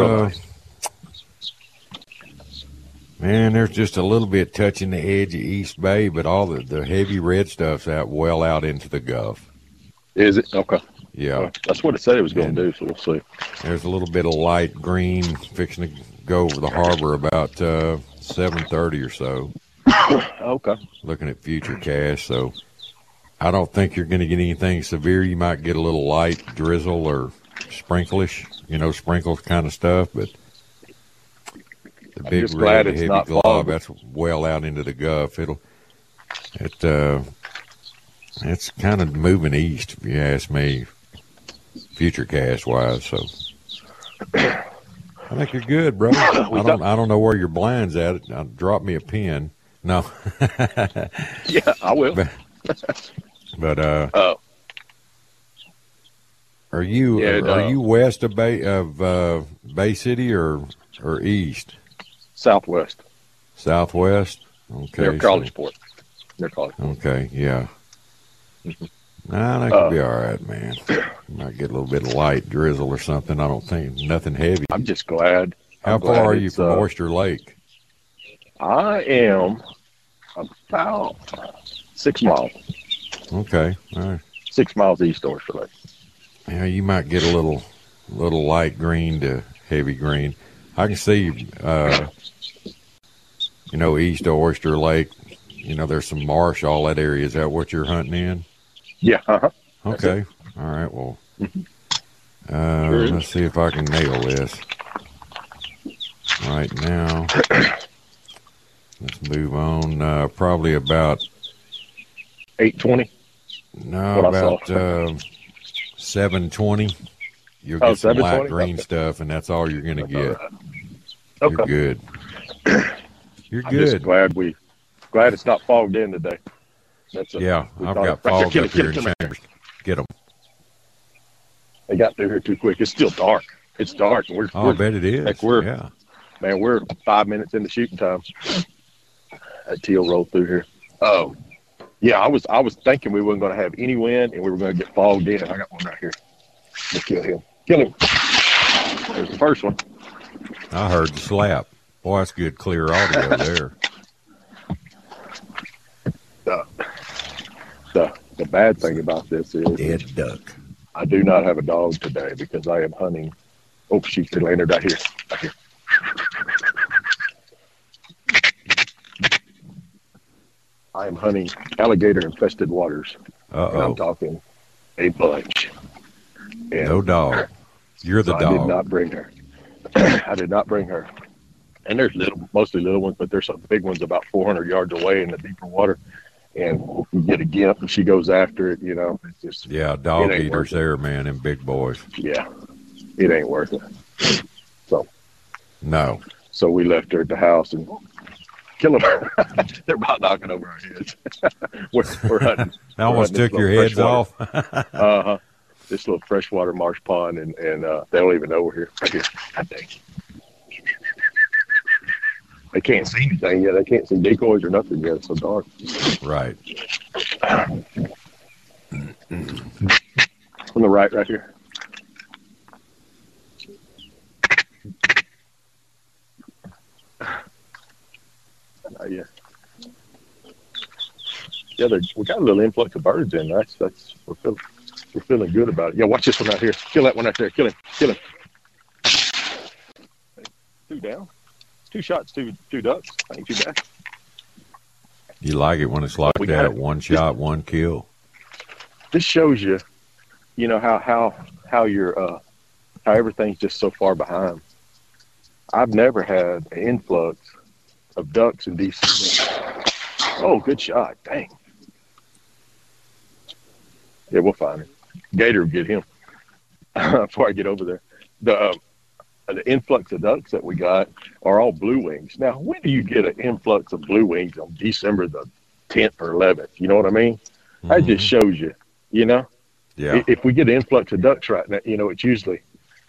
man, there's just a little bit touching the edge of East Bay, but all the heavy red stuff's out well out into the Gulf. Is it? Okay. Yeah. That's what it said it was going to do, so we'll see. There's a little bit of light green fixing to go over the harbor about 7:30 or so. Okay. Looking at Futurecast, so I don't think you're going to get anything severe. You might get a little light drizzle or sprinklish, sprinkles kind of stuff, but the big red heavy glob, that's well out into the Gulf. It's kind of moving east, if you ask me, Futurecast wise. So I think you're good, bro. I don't know where your blind's at. Drop me a pin. No. Yeah, I will. But are you west of Bay City or east? Southwest. Southwest? Okay. Near Collegeport. Okay, yeah. Nah, that could be all right, man. Might get a little bit of light drizzle or something. I don't think nothing heavy. I'm just glad. How far are you from Oyster Lake? I am about 6 miles. Okay, all right. 6 miles east of Oyster Lake. Yeah, you might get a little light green to heavy green. I can see, east of Oyster Lake, there's some marsh, all that area. Is that what you're hunting in? Yeah. Okay. All right. Well, let's see if I can nail this. Right now, let's move on. Probably about 8:20. No, about 7:20. You'll get some light green stuff, and that's all you're going to get. Right. Okay. You're good. You're I'm good. just glad it's not fogged in today. I've got fog up here in Chambers. Get them. They got through here too quick. It's still dark. It's dark. I bet it is. Heck, we're 5 minutes into shooting time. That teal rolled through here. Oh, yeah. I was thinking we weren't going to have any wind and we were going to get fogged in. I got one right here. Let's kill him. Kill him. There's the first one. I heard the slap. Boy, that's good, clear audio there. The bad thing about this is dead duck. I do not have a dog today because I am hunting. Oh, shoot, they landed right here. I am hunting alligator-infested waters. Uh-oh. And I'm talking a bunch. And no dog. You're the dog. I did not bring her. I did not bring her. And there's mostly little ones, but there's some big ones about 400 yards away in the deeper water. And you get a gimp, and she goes after it. It's just dog eaters there, man, and big boys. Yeah, it ain't worth it. No. So we left her at the house and killed them. They're about knocking over our heads. we're hunting. I almost took your heads off. This little freshwater marsh pond, and they don't even know we're here. Right here. God dang. They can't see anything yet. They can't see decoys or nothing yet. It's so dark. Right. On the right here. Yeah. We got a little influx of birds in. We're feeling good about it. Yeah, watch this one right here. Kill that one right there. Kill him. 2 down. 2 shots, two ducks. Ain't too bad. You like it when it's like that. 1 shot, 1 kill. This shows you, how you're how everything's just so far behind. I've never had an influx of ducks in DC. Oh, good shot. Dang. Yeah, we'll find him. Gator will get him before I get over there. The influx of ducks that we got are all blue wings. Now, when do you get an influx of blue wings on December the 10th or 11th? You know what I mean? Mm-hmm. That just shows you, you know? Yeah. If we get an influx of ducks right now, you know, it's usually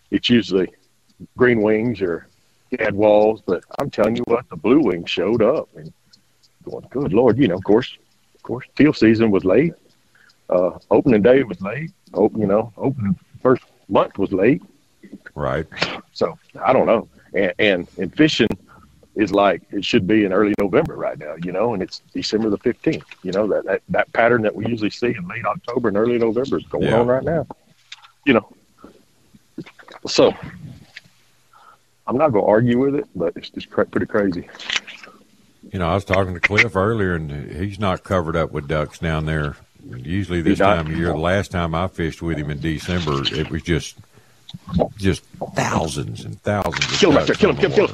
green wings or gadwalls. But I'm telling you what, the blue wings showed up and going, good Lord, you know, of course, teal season was late. Opening day was late. Opening first month was late. Right. So I don't know. And fishing is like it should be in early November right now, you know, and it's December the 15th. You know, that pattern that we usually see in late October and early November is going on right now. You know. So I'm not going to argue with it, but it's just pretty crazy. You know, I was talking to Cliff earlier, and he's not covered up with ducks down there. Usually this time of year, the last time I fished with him in December, it was just thousands and thousands of kill him ducks. Kill him.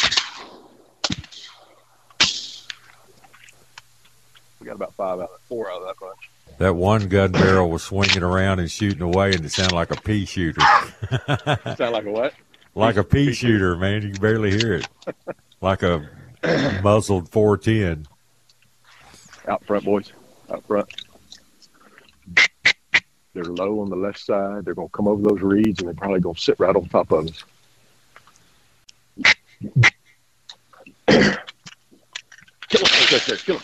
We got about 4 out of that bunch. That one gun barrel was swinging around and shooting away, and it sounded like a pea shooter. Sound like a what? Like a pea shooter, man. You can barely hear it. Like a muzzled 410. Out front, boys. Out front. They're low on the left side. They're going to come over those reeds, and they're probably going to sit right on top of us. Kill him. Kill him.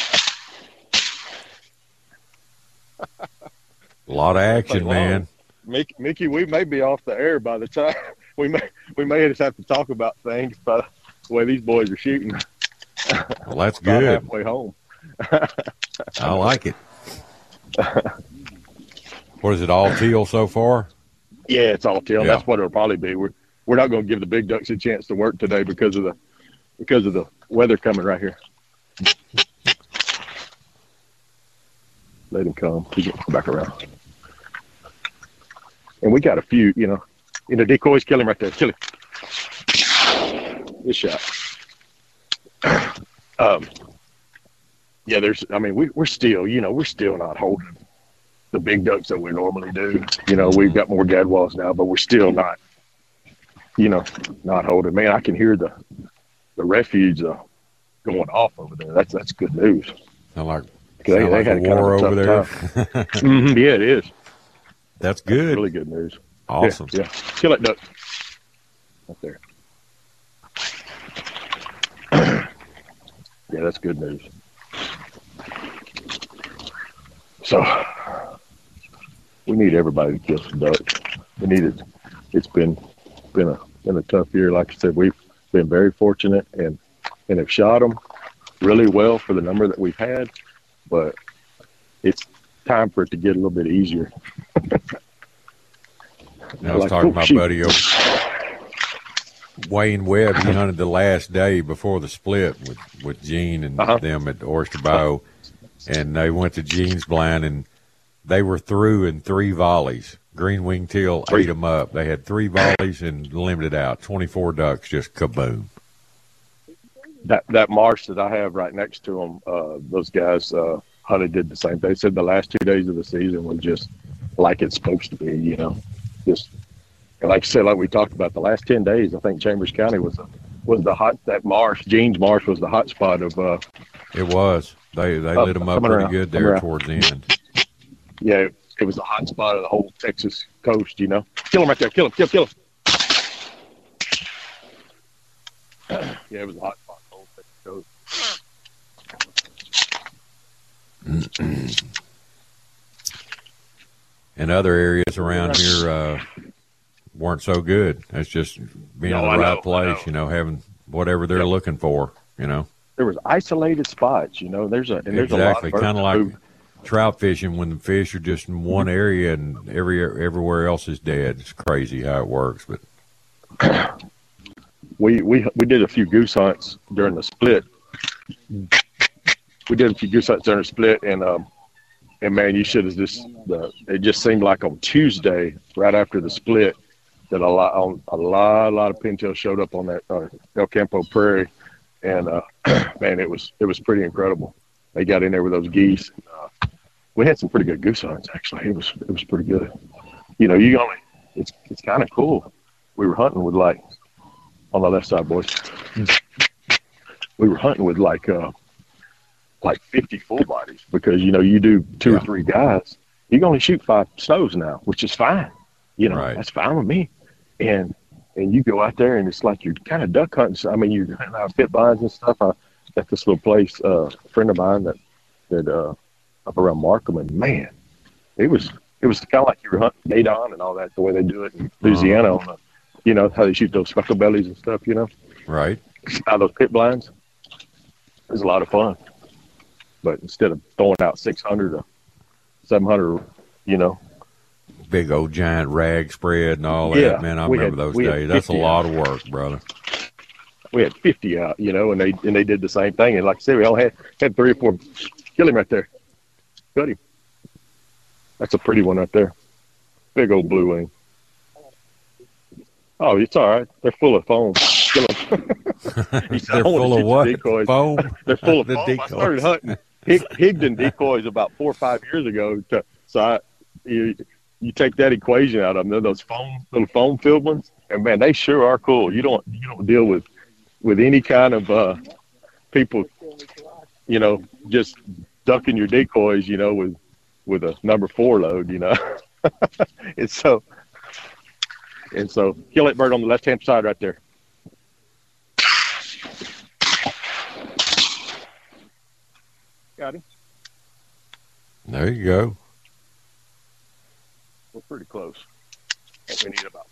A lot of action, man. Mickey, we may be off the air by the time we may just have to talk about things by the way these boys are shooting. Well, that's good. Halfway home. I like it. What is it, all teal so far? Yeah, it's all teal. Yeah. That's what it'll probably be. We're not going to give the big ducks a chance to work today because of the weather coming right here. Let him come. He's going to come back around. And we got a few, you know, in the decoys. Kill him right there. Kill him. Good shot. Yeah, we're still not holding the big ducks that we normally do. You know, we've got more gadwalls now, but we're still not, you know, not holding. Man, I can hear the refuge going off over there. That's good news. Sound like had a war over there. Mm-hmm. Yeah, it is. That's good. Really good news. Awesome. Yeah. Kill that duck. Up there. Yeah, that's good news. So we need everybody to kill some ducks. We need it. It's been a tough year. Like I said, we've been very fortunate and have shot them really well for the number that we've had. But it's time for it to get a little bit easier. I was talking to my buddy Wayne Webb. He hunted the last day before the split with Gene and them at Oyster Bow. And they went to Gene's blind, and they were through in 3 volleys. Green wing teal ate them up. They had 3 volleys and limited out. 24 ducks, just kaboom. That marsh that I have right next to them, those guys hunted did the same thing. They said the last 2 days of the season was just like it's supposed to be, you know. Just and like I said, like we talked about, the last 10 days, I think Chambers County was the hot. That marsh, Gene's Marsh, was the hot spot of. It was. They lit them up pretty good there towards the end. Yeah, it was the hot spot of the whole Texas coast, you know. Kill him right there. Kill him. Yeah, it was a hot spot of the whole Texas coast. And other areas around here weren't so good. That's just being in the right place, you know, having whatever they're looking for, you know. There was isolated spots, you know. There's a lot of kind of like trout fishing when the fish are just in one area and everywhere else is dead. It's crazy how it works, but we did a few goose hunts during the split. And man, you should have it just seemed like on Tuesday, right after the split, that a lot of pintail showed up on that El Campo Prairie, and man, it was pretty incredible. They got in there with those geese, we had some pretty good goose hunts, actually. It was pretty good. It's kind of cool. We were hunting with on the left side, boys. We were hunting with 50 full bodies because, you do two or three guys. You can only shoot 5 snows now, which is fine. That's fine with me. And you go out there and it's like you're kind of duck hunting. I mean, you're hunting out pit bines and stuff. I at this little place, a friend of mine that up around Markham, and man, it was kind of like you were hunting Nadon and all that, the way they do it in Louisiana on how they shoot those speckle bellies and stuff, Right. Out of those pit blinds. It was a lot of fun. But instead of throwing out 600 or 700, big old giant rag spread and all that, man, I remember those days. That's a lot of work, brother. We had 50 out, and they did the same thing. And like I said, we all had 3 or 4. Kill him right there. Cut him. That's a pretty one right there. Big old blue wing. Oh, it's all right. They're full of foam. Kill them. They're full of what? Decoys. Foam? They're full of the foam. decoys. I started hunting Higdon decoys about 4 or 5 years ago. You take that equation out of them, those little foam filled ones, and man, they sure are cool. You don't deal with any kind of people, just ducking your decoys, with a number 4 load, and so kill that bird on the left-hand side right there. Got him. There you go. We're pretty close. We need about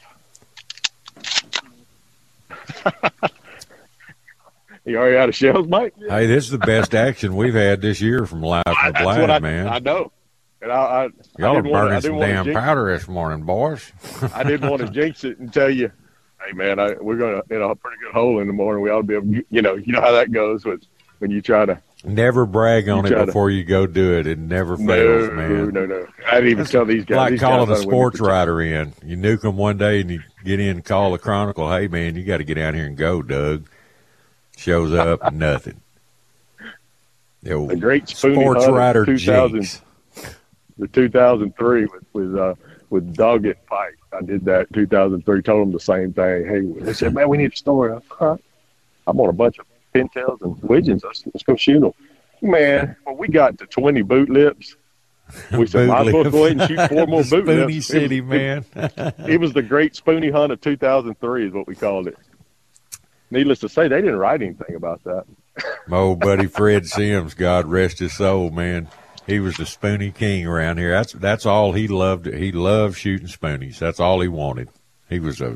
5. You already out of shells, Mike? Hey, this is the best action we've had this year from Live from the Blind, man. I know. And y'all are burning some damn powder this morning, boys. I didn't want to jinx it and tell you, hey, man, we're going to a pretty good hole in the morning. We ought to be able, you know how that goes when you try to. Never brag on it before you go do it. It never fails, man. No. I didn't even tell these guys. Like calling a sports writer in. You nuke them one day and you get in and call the Chronicle, hey, man, you got to get out here and go, Doug. Shows up, nothing. The great sports writer jinx. The 2003 with Doggett Pike. I did that in 2003. Told them the same thing. Hey, they said, man, we need a story. I'm on a bunch of pintails and widgeons. Let's go shoot them. Man, when we got to 20 boot lips, we said, might as well go ahead and shoot 4 more boot lips. Spoony City, man. It was the Great Spoony Hunt of 2003 is what we called it. Needless to say, they didn't write anything about that. My old buddy Fred Sims, God rest his soul, man. He was the spoony king around here. That's all he loved. He loved shooting spoonies. That's all he wanted. He was on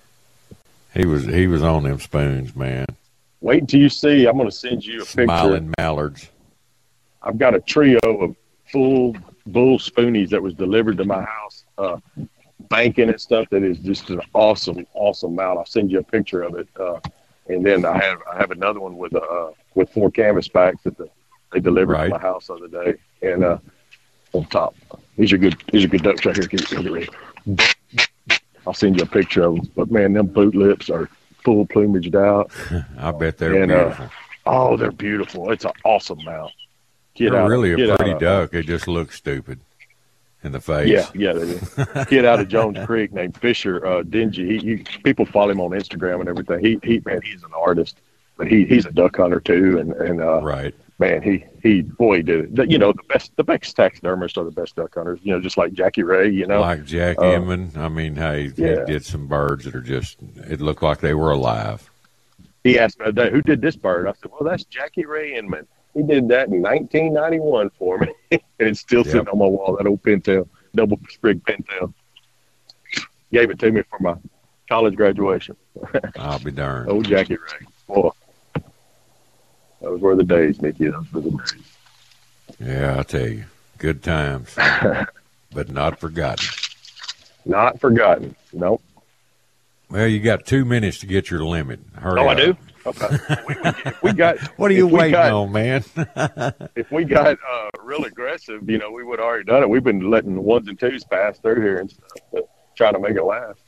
them spoons, man. Wait until you see. I'm going to send you a picture. Smiling mallards. I've got a trio of full bull spoonies that was delivered to my house, banking and stuff. That is just an awesome mount. I'll send you a picture of it. And then I have another one with 4 canvas backs that they delivered to my house the other day. And on top, these are good ducks right here. Get ready. I'll send you a picture of them. But man, them boot lips are full plumaged out. I bet they're beautiful. They're beautiful. It's an awesome mount. They're really a pretty duck. It just looks stupid in the face. Yeah, they do. Kid out of Jones Creek named Fisher Dingy. People follow him on Instagram and everything. He's an artist, but he's a duck hunter too. And right. Man, he did it. The best taxidermists are the best duck hunters. Just like Jackie Ray. Like Jack Inman. I mean, he did some birds that are just. It looked like they were alive. He asked me, who did this bird? I said, well, that's Jackie Ray Inman. He did that in 1991 for me, and it's still sitting on my wall. That old pintail, double sprig pintail. Gave it to me for my college graduation. I'll be darned. Old Jackie Ray. Boy. Those were the days, Mickey. Those were the days. Yeah, I tell you, good times, but not forgotten. Not forgotten. Nope. Well, you got 2 minutes to get your limit. Hurry up. I do. Okay. We got. What are you waiting on, man? If we got real aggressive, we would have already done it. We've been letting the 1s and 2s pass through here and stuff, trying to make it last.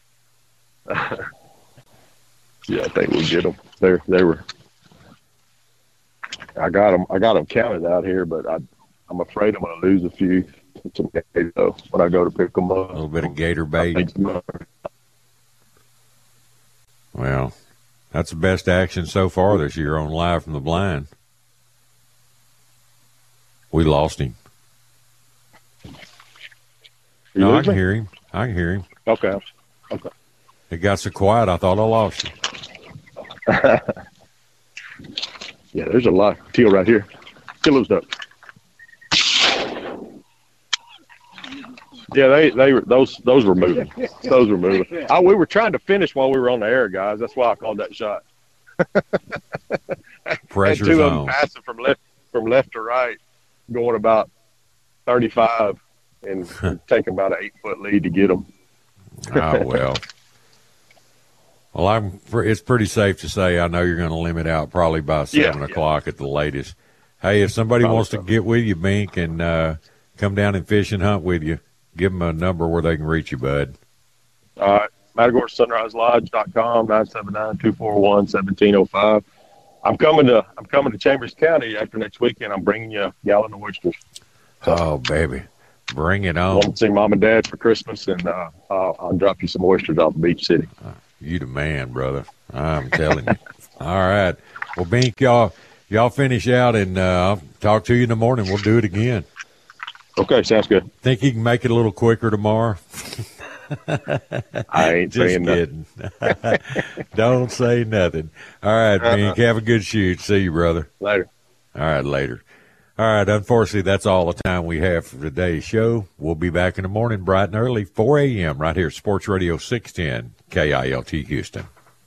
Yeah, I think we get them. They were. I got them counted out here, but I I'm afraid I'm going to lose a few when I go to pick them up. A little bit of gator bait. Well, that's the best action so far this year on Live from the Blind. We lost him. No, I can hear him. Okay. It got so quiet, I thought I lost you. Yeah, there's a lot. Teal right here. Teal up. Yeah, they were those were moving. Those were moving. We were trying to finish while we were on the air, guys. That's why I called that shot. Pressure's two of on. them passing from left to right, going about 35, and taking about an 8-foot lead to get them. Oh well. Well, it's pretty safe to say I know you're going to limit out probably by 7 o'clock at the latest. Hey, if somebody wants to get with you, Bink, and come down and fish and hunt with you, give them a number where they can reach you, bud. All right. MatagorSunriseLodge.com, 979-241-1705. I'm coming to Chambers County after next weekend. I'm bringing you a gallon of oysters. Oh, baby. Bring it on. I want to see Mom and Dad for Christmas, and I'll drop you some oysters off of Beach City. You the man, brother. I'm telling you. All right. Well, Bink, y'all finish out, and I'll talk to you in the morning. We'll do it again. Okay, sounds good. Think you can make it a little quicker tomorrow? I ain't just saying kidding. Don't say nothing. All right, Bink. Have a good shoot. See you, brother. Later. All right, later. All right, unfortunately, that's all the time we have for today's show. We'll be back in the morning bright and early, 4 a.m. right here, Sports Radio 610, KILT Houston.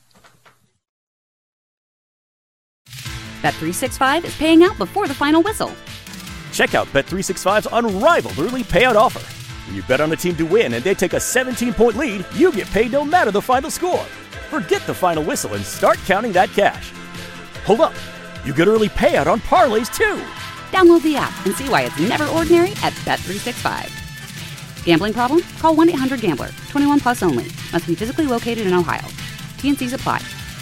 Bet365 is paying out before the final whistle. Check out Bet365's unrivaled early payout offer. When you bet on a team to win and they take a 17-point lead, you get paid no matter the final score. Forget the final whistle and start counting that cash. Hold up. You get early payout on parlays, too. Download the app and see why it's never ordinary at Bet365. Gambling problem? Call 1-800-GAMBLER. 21 plus only. Must be physically located in Ohio. T&Cs apply.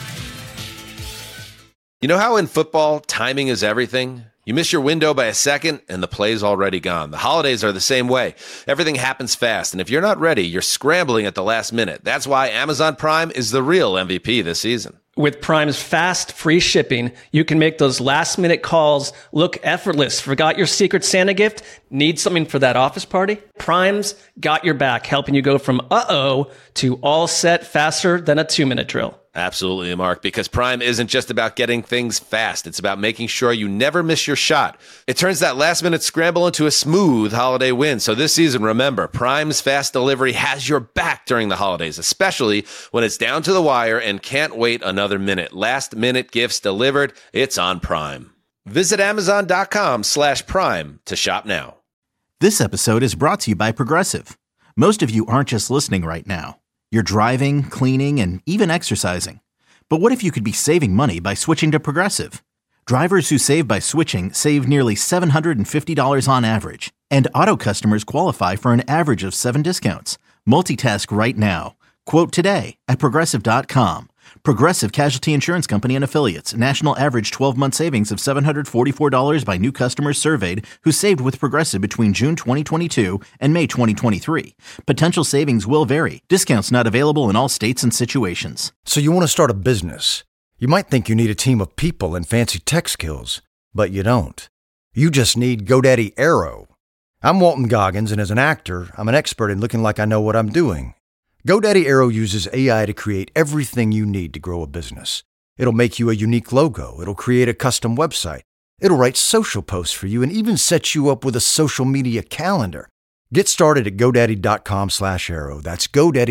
You know how in football, timing is everything? You miss your window by a second, and the play's already gone. The holidays are the same way. Everything happens fast, and if you're not ready, you're scrambling at the last minute. That's why Amazon Prime is the real MVP this season. With Prime's fast, free shipping, you can make those last-minute calls look effortless. Forgot your Secret Santa gift? Need something for that office party? Prime's got your back, helping you go from uh-oh to all set faster than a 2-minute drill. Absolutely, Mark, because Prime isn't just about getting things fast. It's about making sure you never miss your shot. It turns that last-minute scramble into a smooth holiday win. So this season, remember, Prime's fast delivery has your back during the holidays, especially when it's down to the wire and can't wait another minute. Last-minute gifts delivered. It's on Prime. Visit Amazon.com/Prime to shop now. This episode is brought to you by Progressive. Most of you aren't just listening right now. You're driving, cleaning, and even exercising. But what if you could be saving money by switching to Progressive? Drivers who save by switching save nearly $750 on average. And auto customers qualify for an average of 7 discounts. Multitask right now. Quote today at Progressive.com. Progressive Casualty Insurance Company and Affiliates. National average 12-month savings of $744 by new customers surveyed who saved with Progressive between June 2022 and May 2023. Potential savings will vary. Discounts not available in all states and situations. So you want to start a business. You might think you need a team of people and fancy tech skills, but you don't. You just need GoDaddy Aero. I'm Walton Goggins, and as an actor, I'm an expert in looking like I know what I'm doing. GoDaddy Aero uses AI to create everything you need to grow a business. It'll make you a unique logo. It'll create a custom website. It'll write social posts for you and even set you up with a social media calendar. Get started at GoDaddy.com/Aero. That's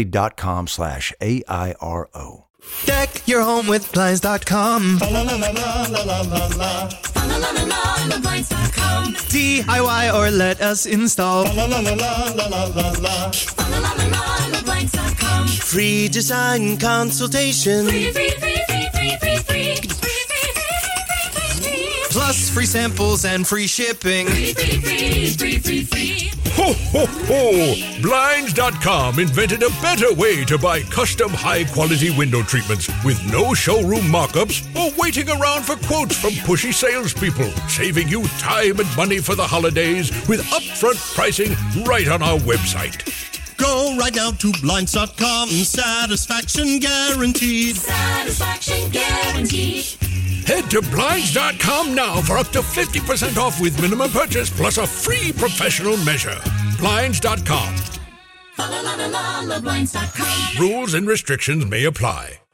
GoDaddy.com/AIRO. Deck your home with Blinds.com. DIY or let us install. Free design consultation. Plus free samples and free shipping. Ho, ho, ho! Blinds.com invented a better way to buy custom high-quality window treatments with no showroom mock-ups or waiting around for quotes from pushy salespeople, saving you time and money for the holidays with upfront pricing right on our website. Go right now to Blinds.com. Satisfaction guaranteed. Satisfaction guaranteed. Head to Blinds.com now for up to 50% off with minimum purchase plus a free professional measure. Blinds.com. Blinds.com. Rules and restrictions may apply.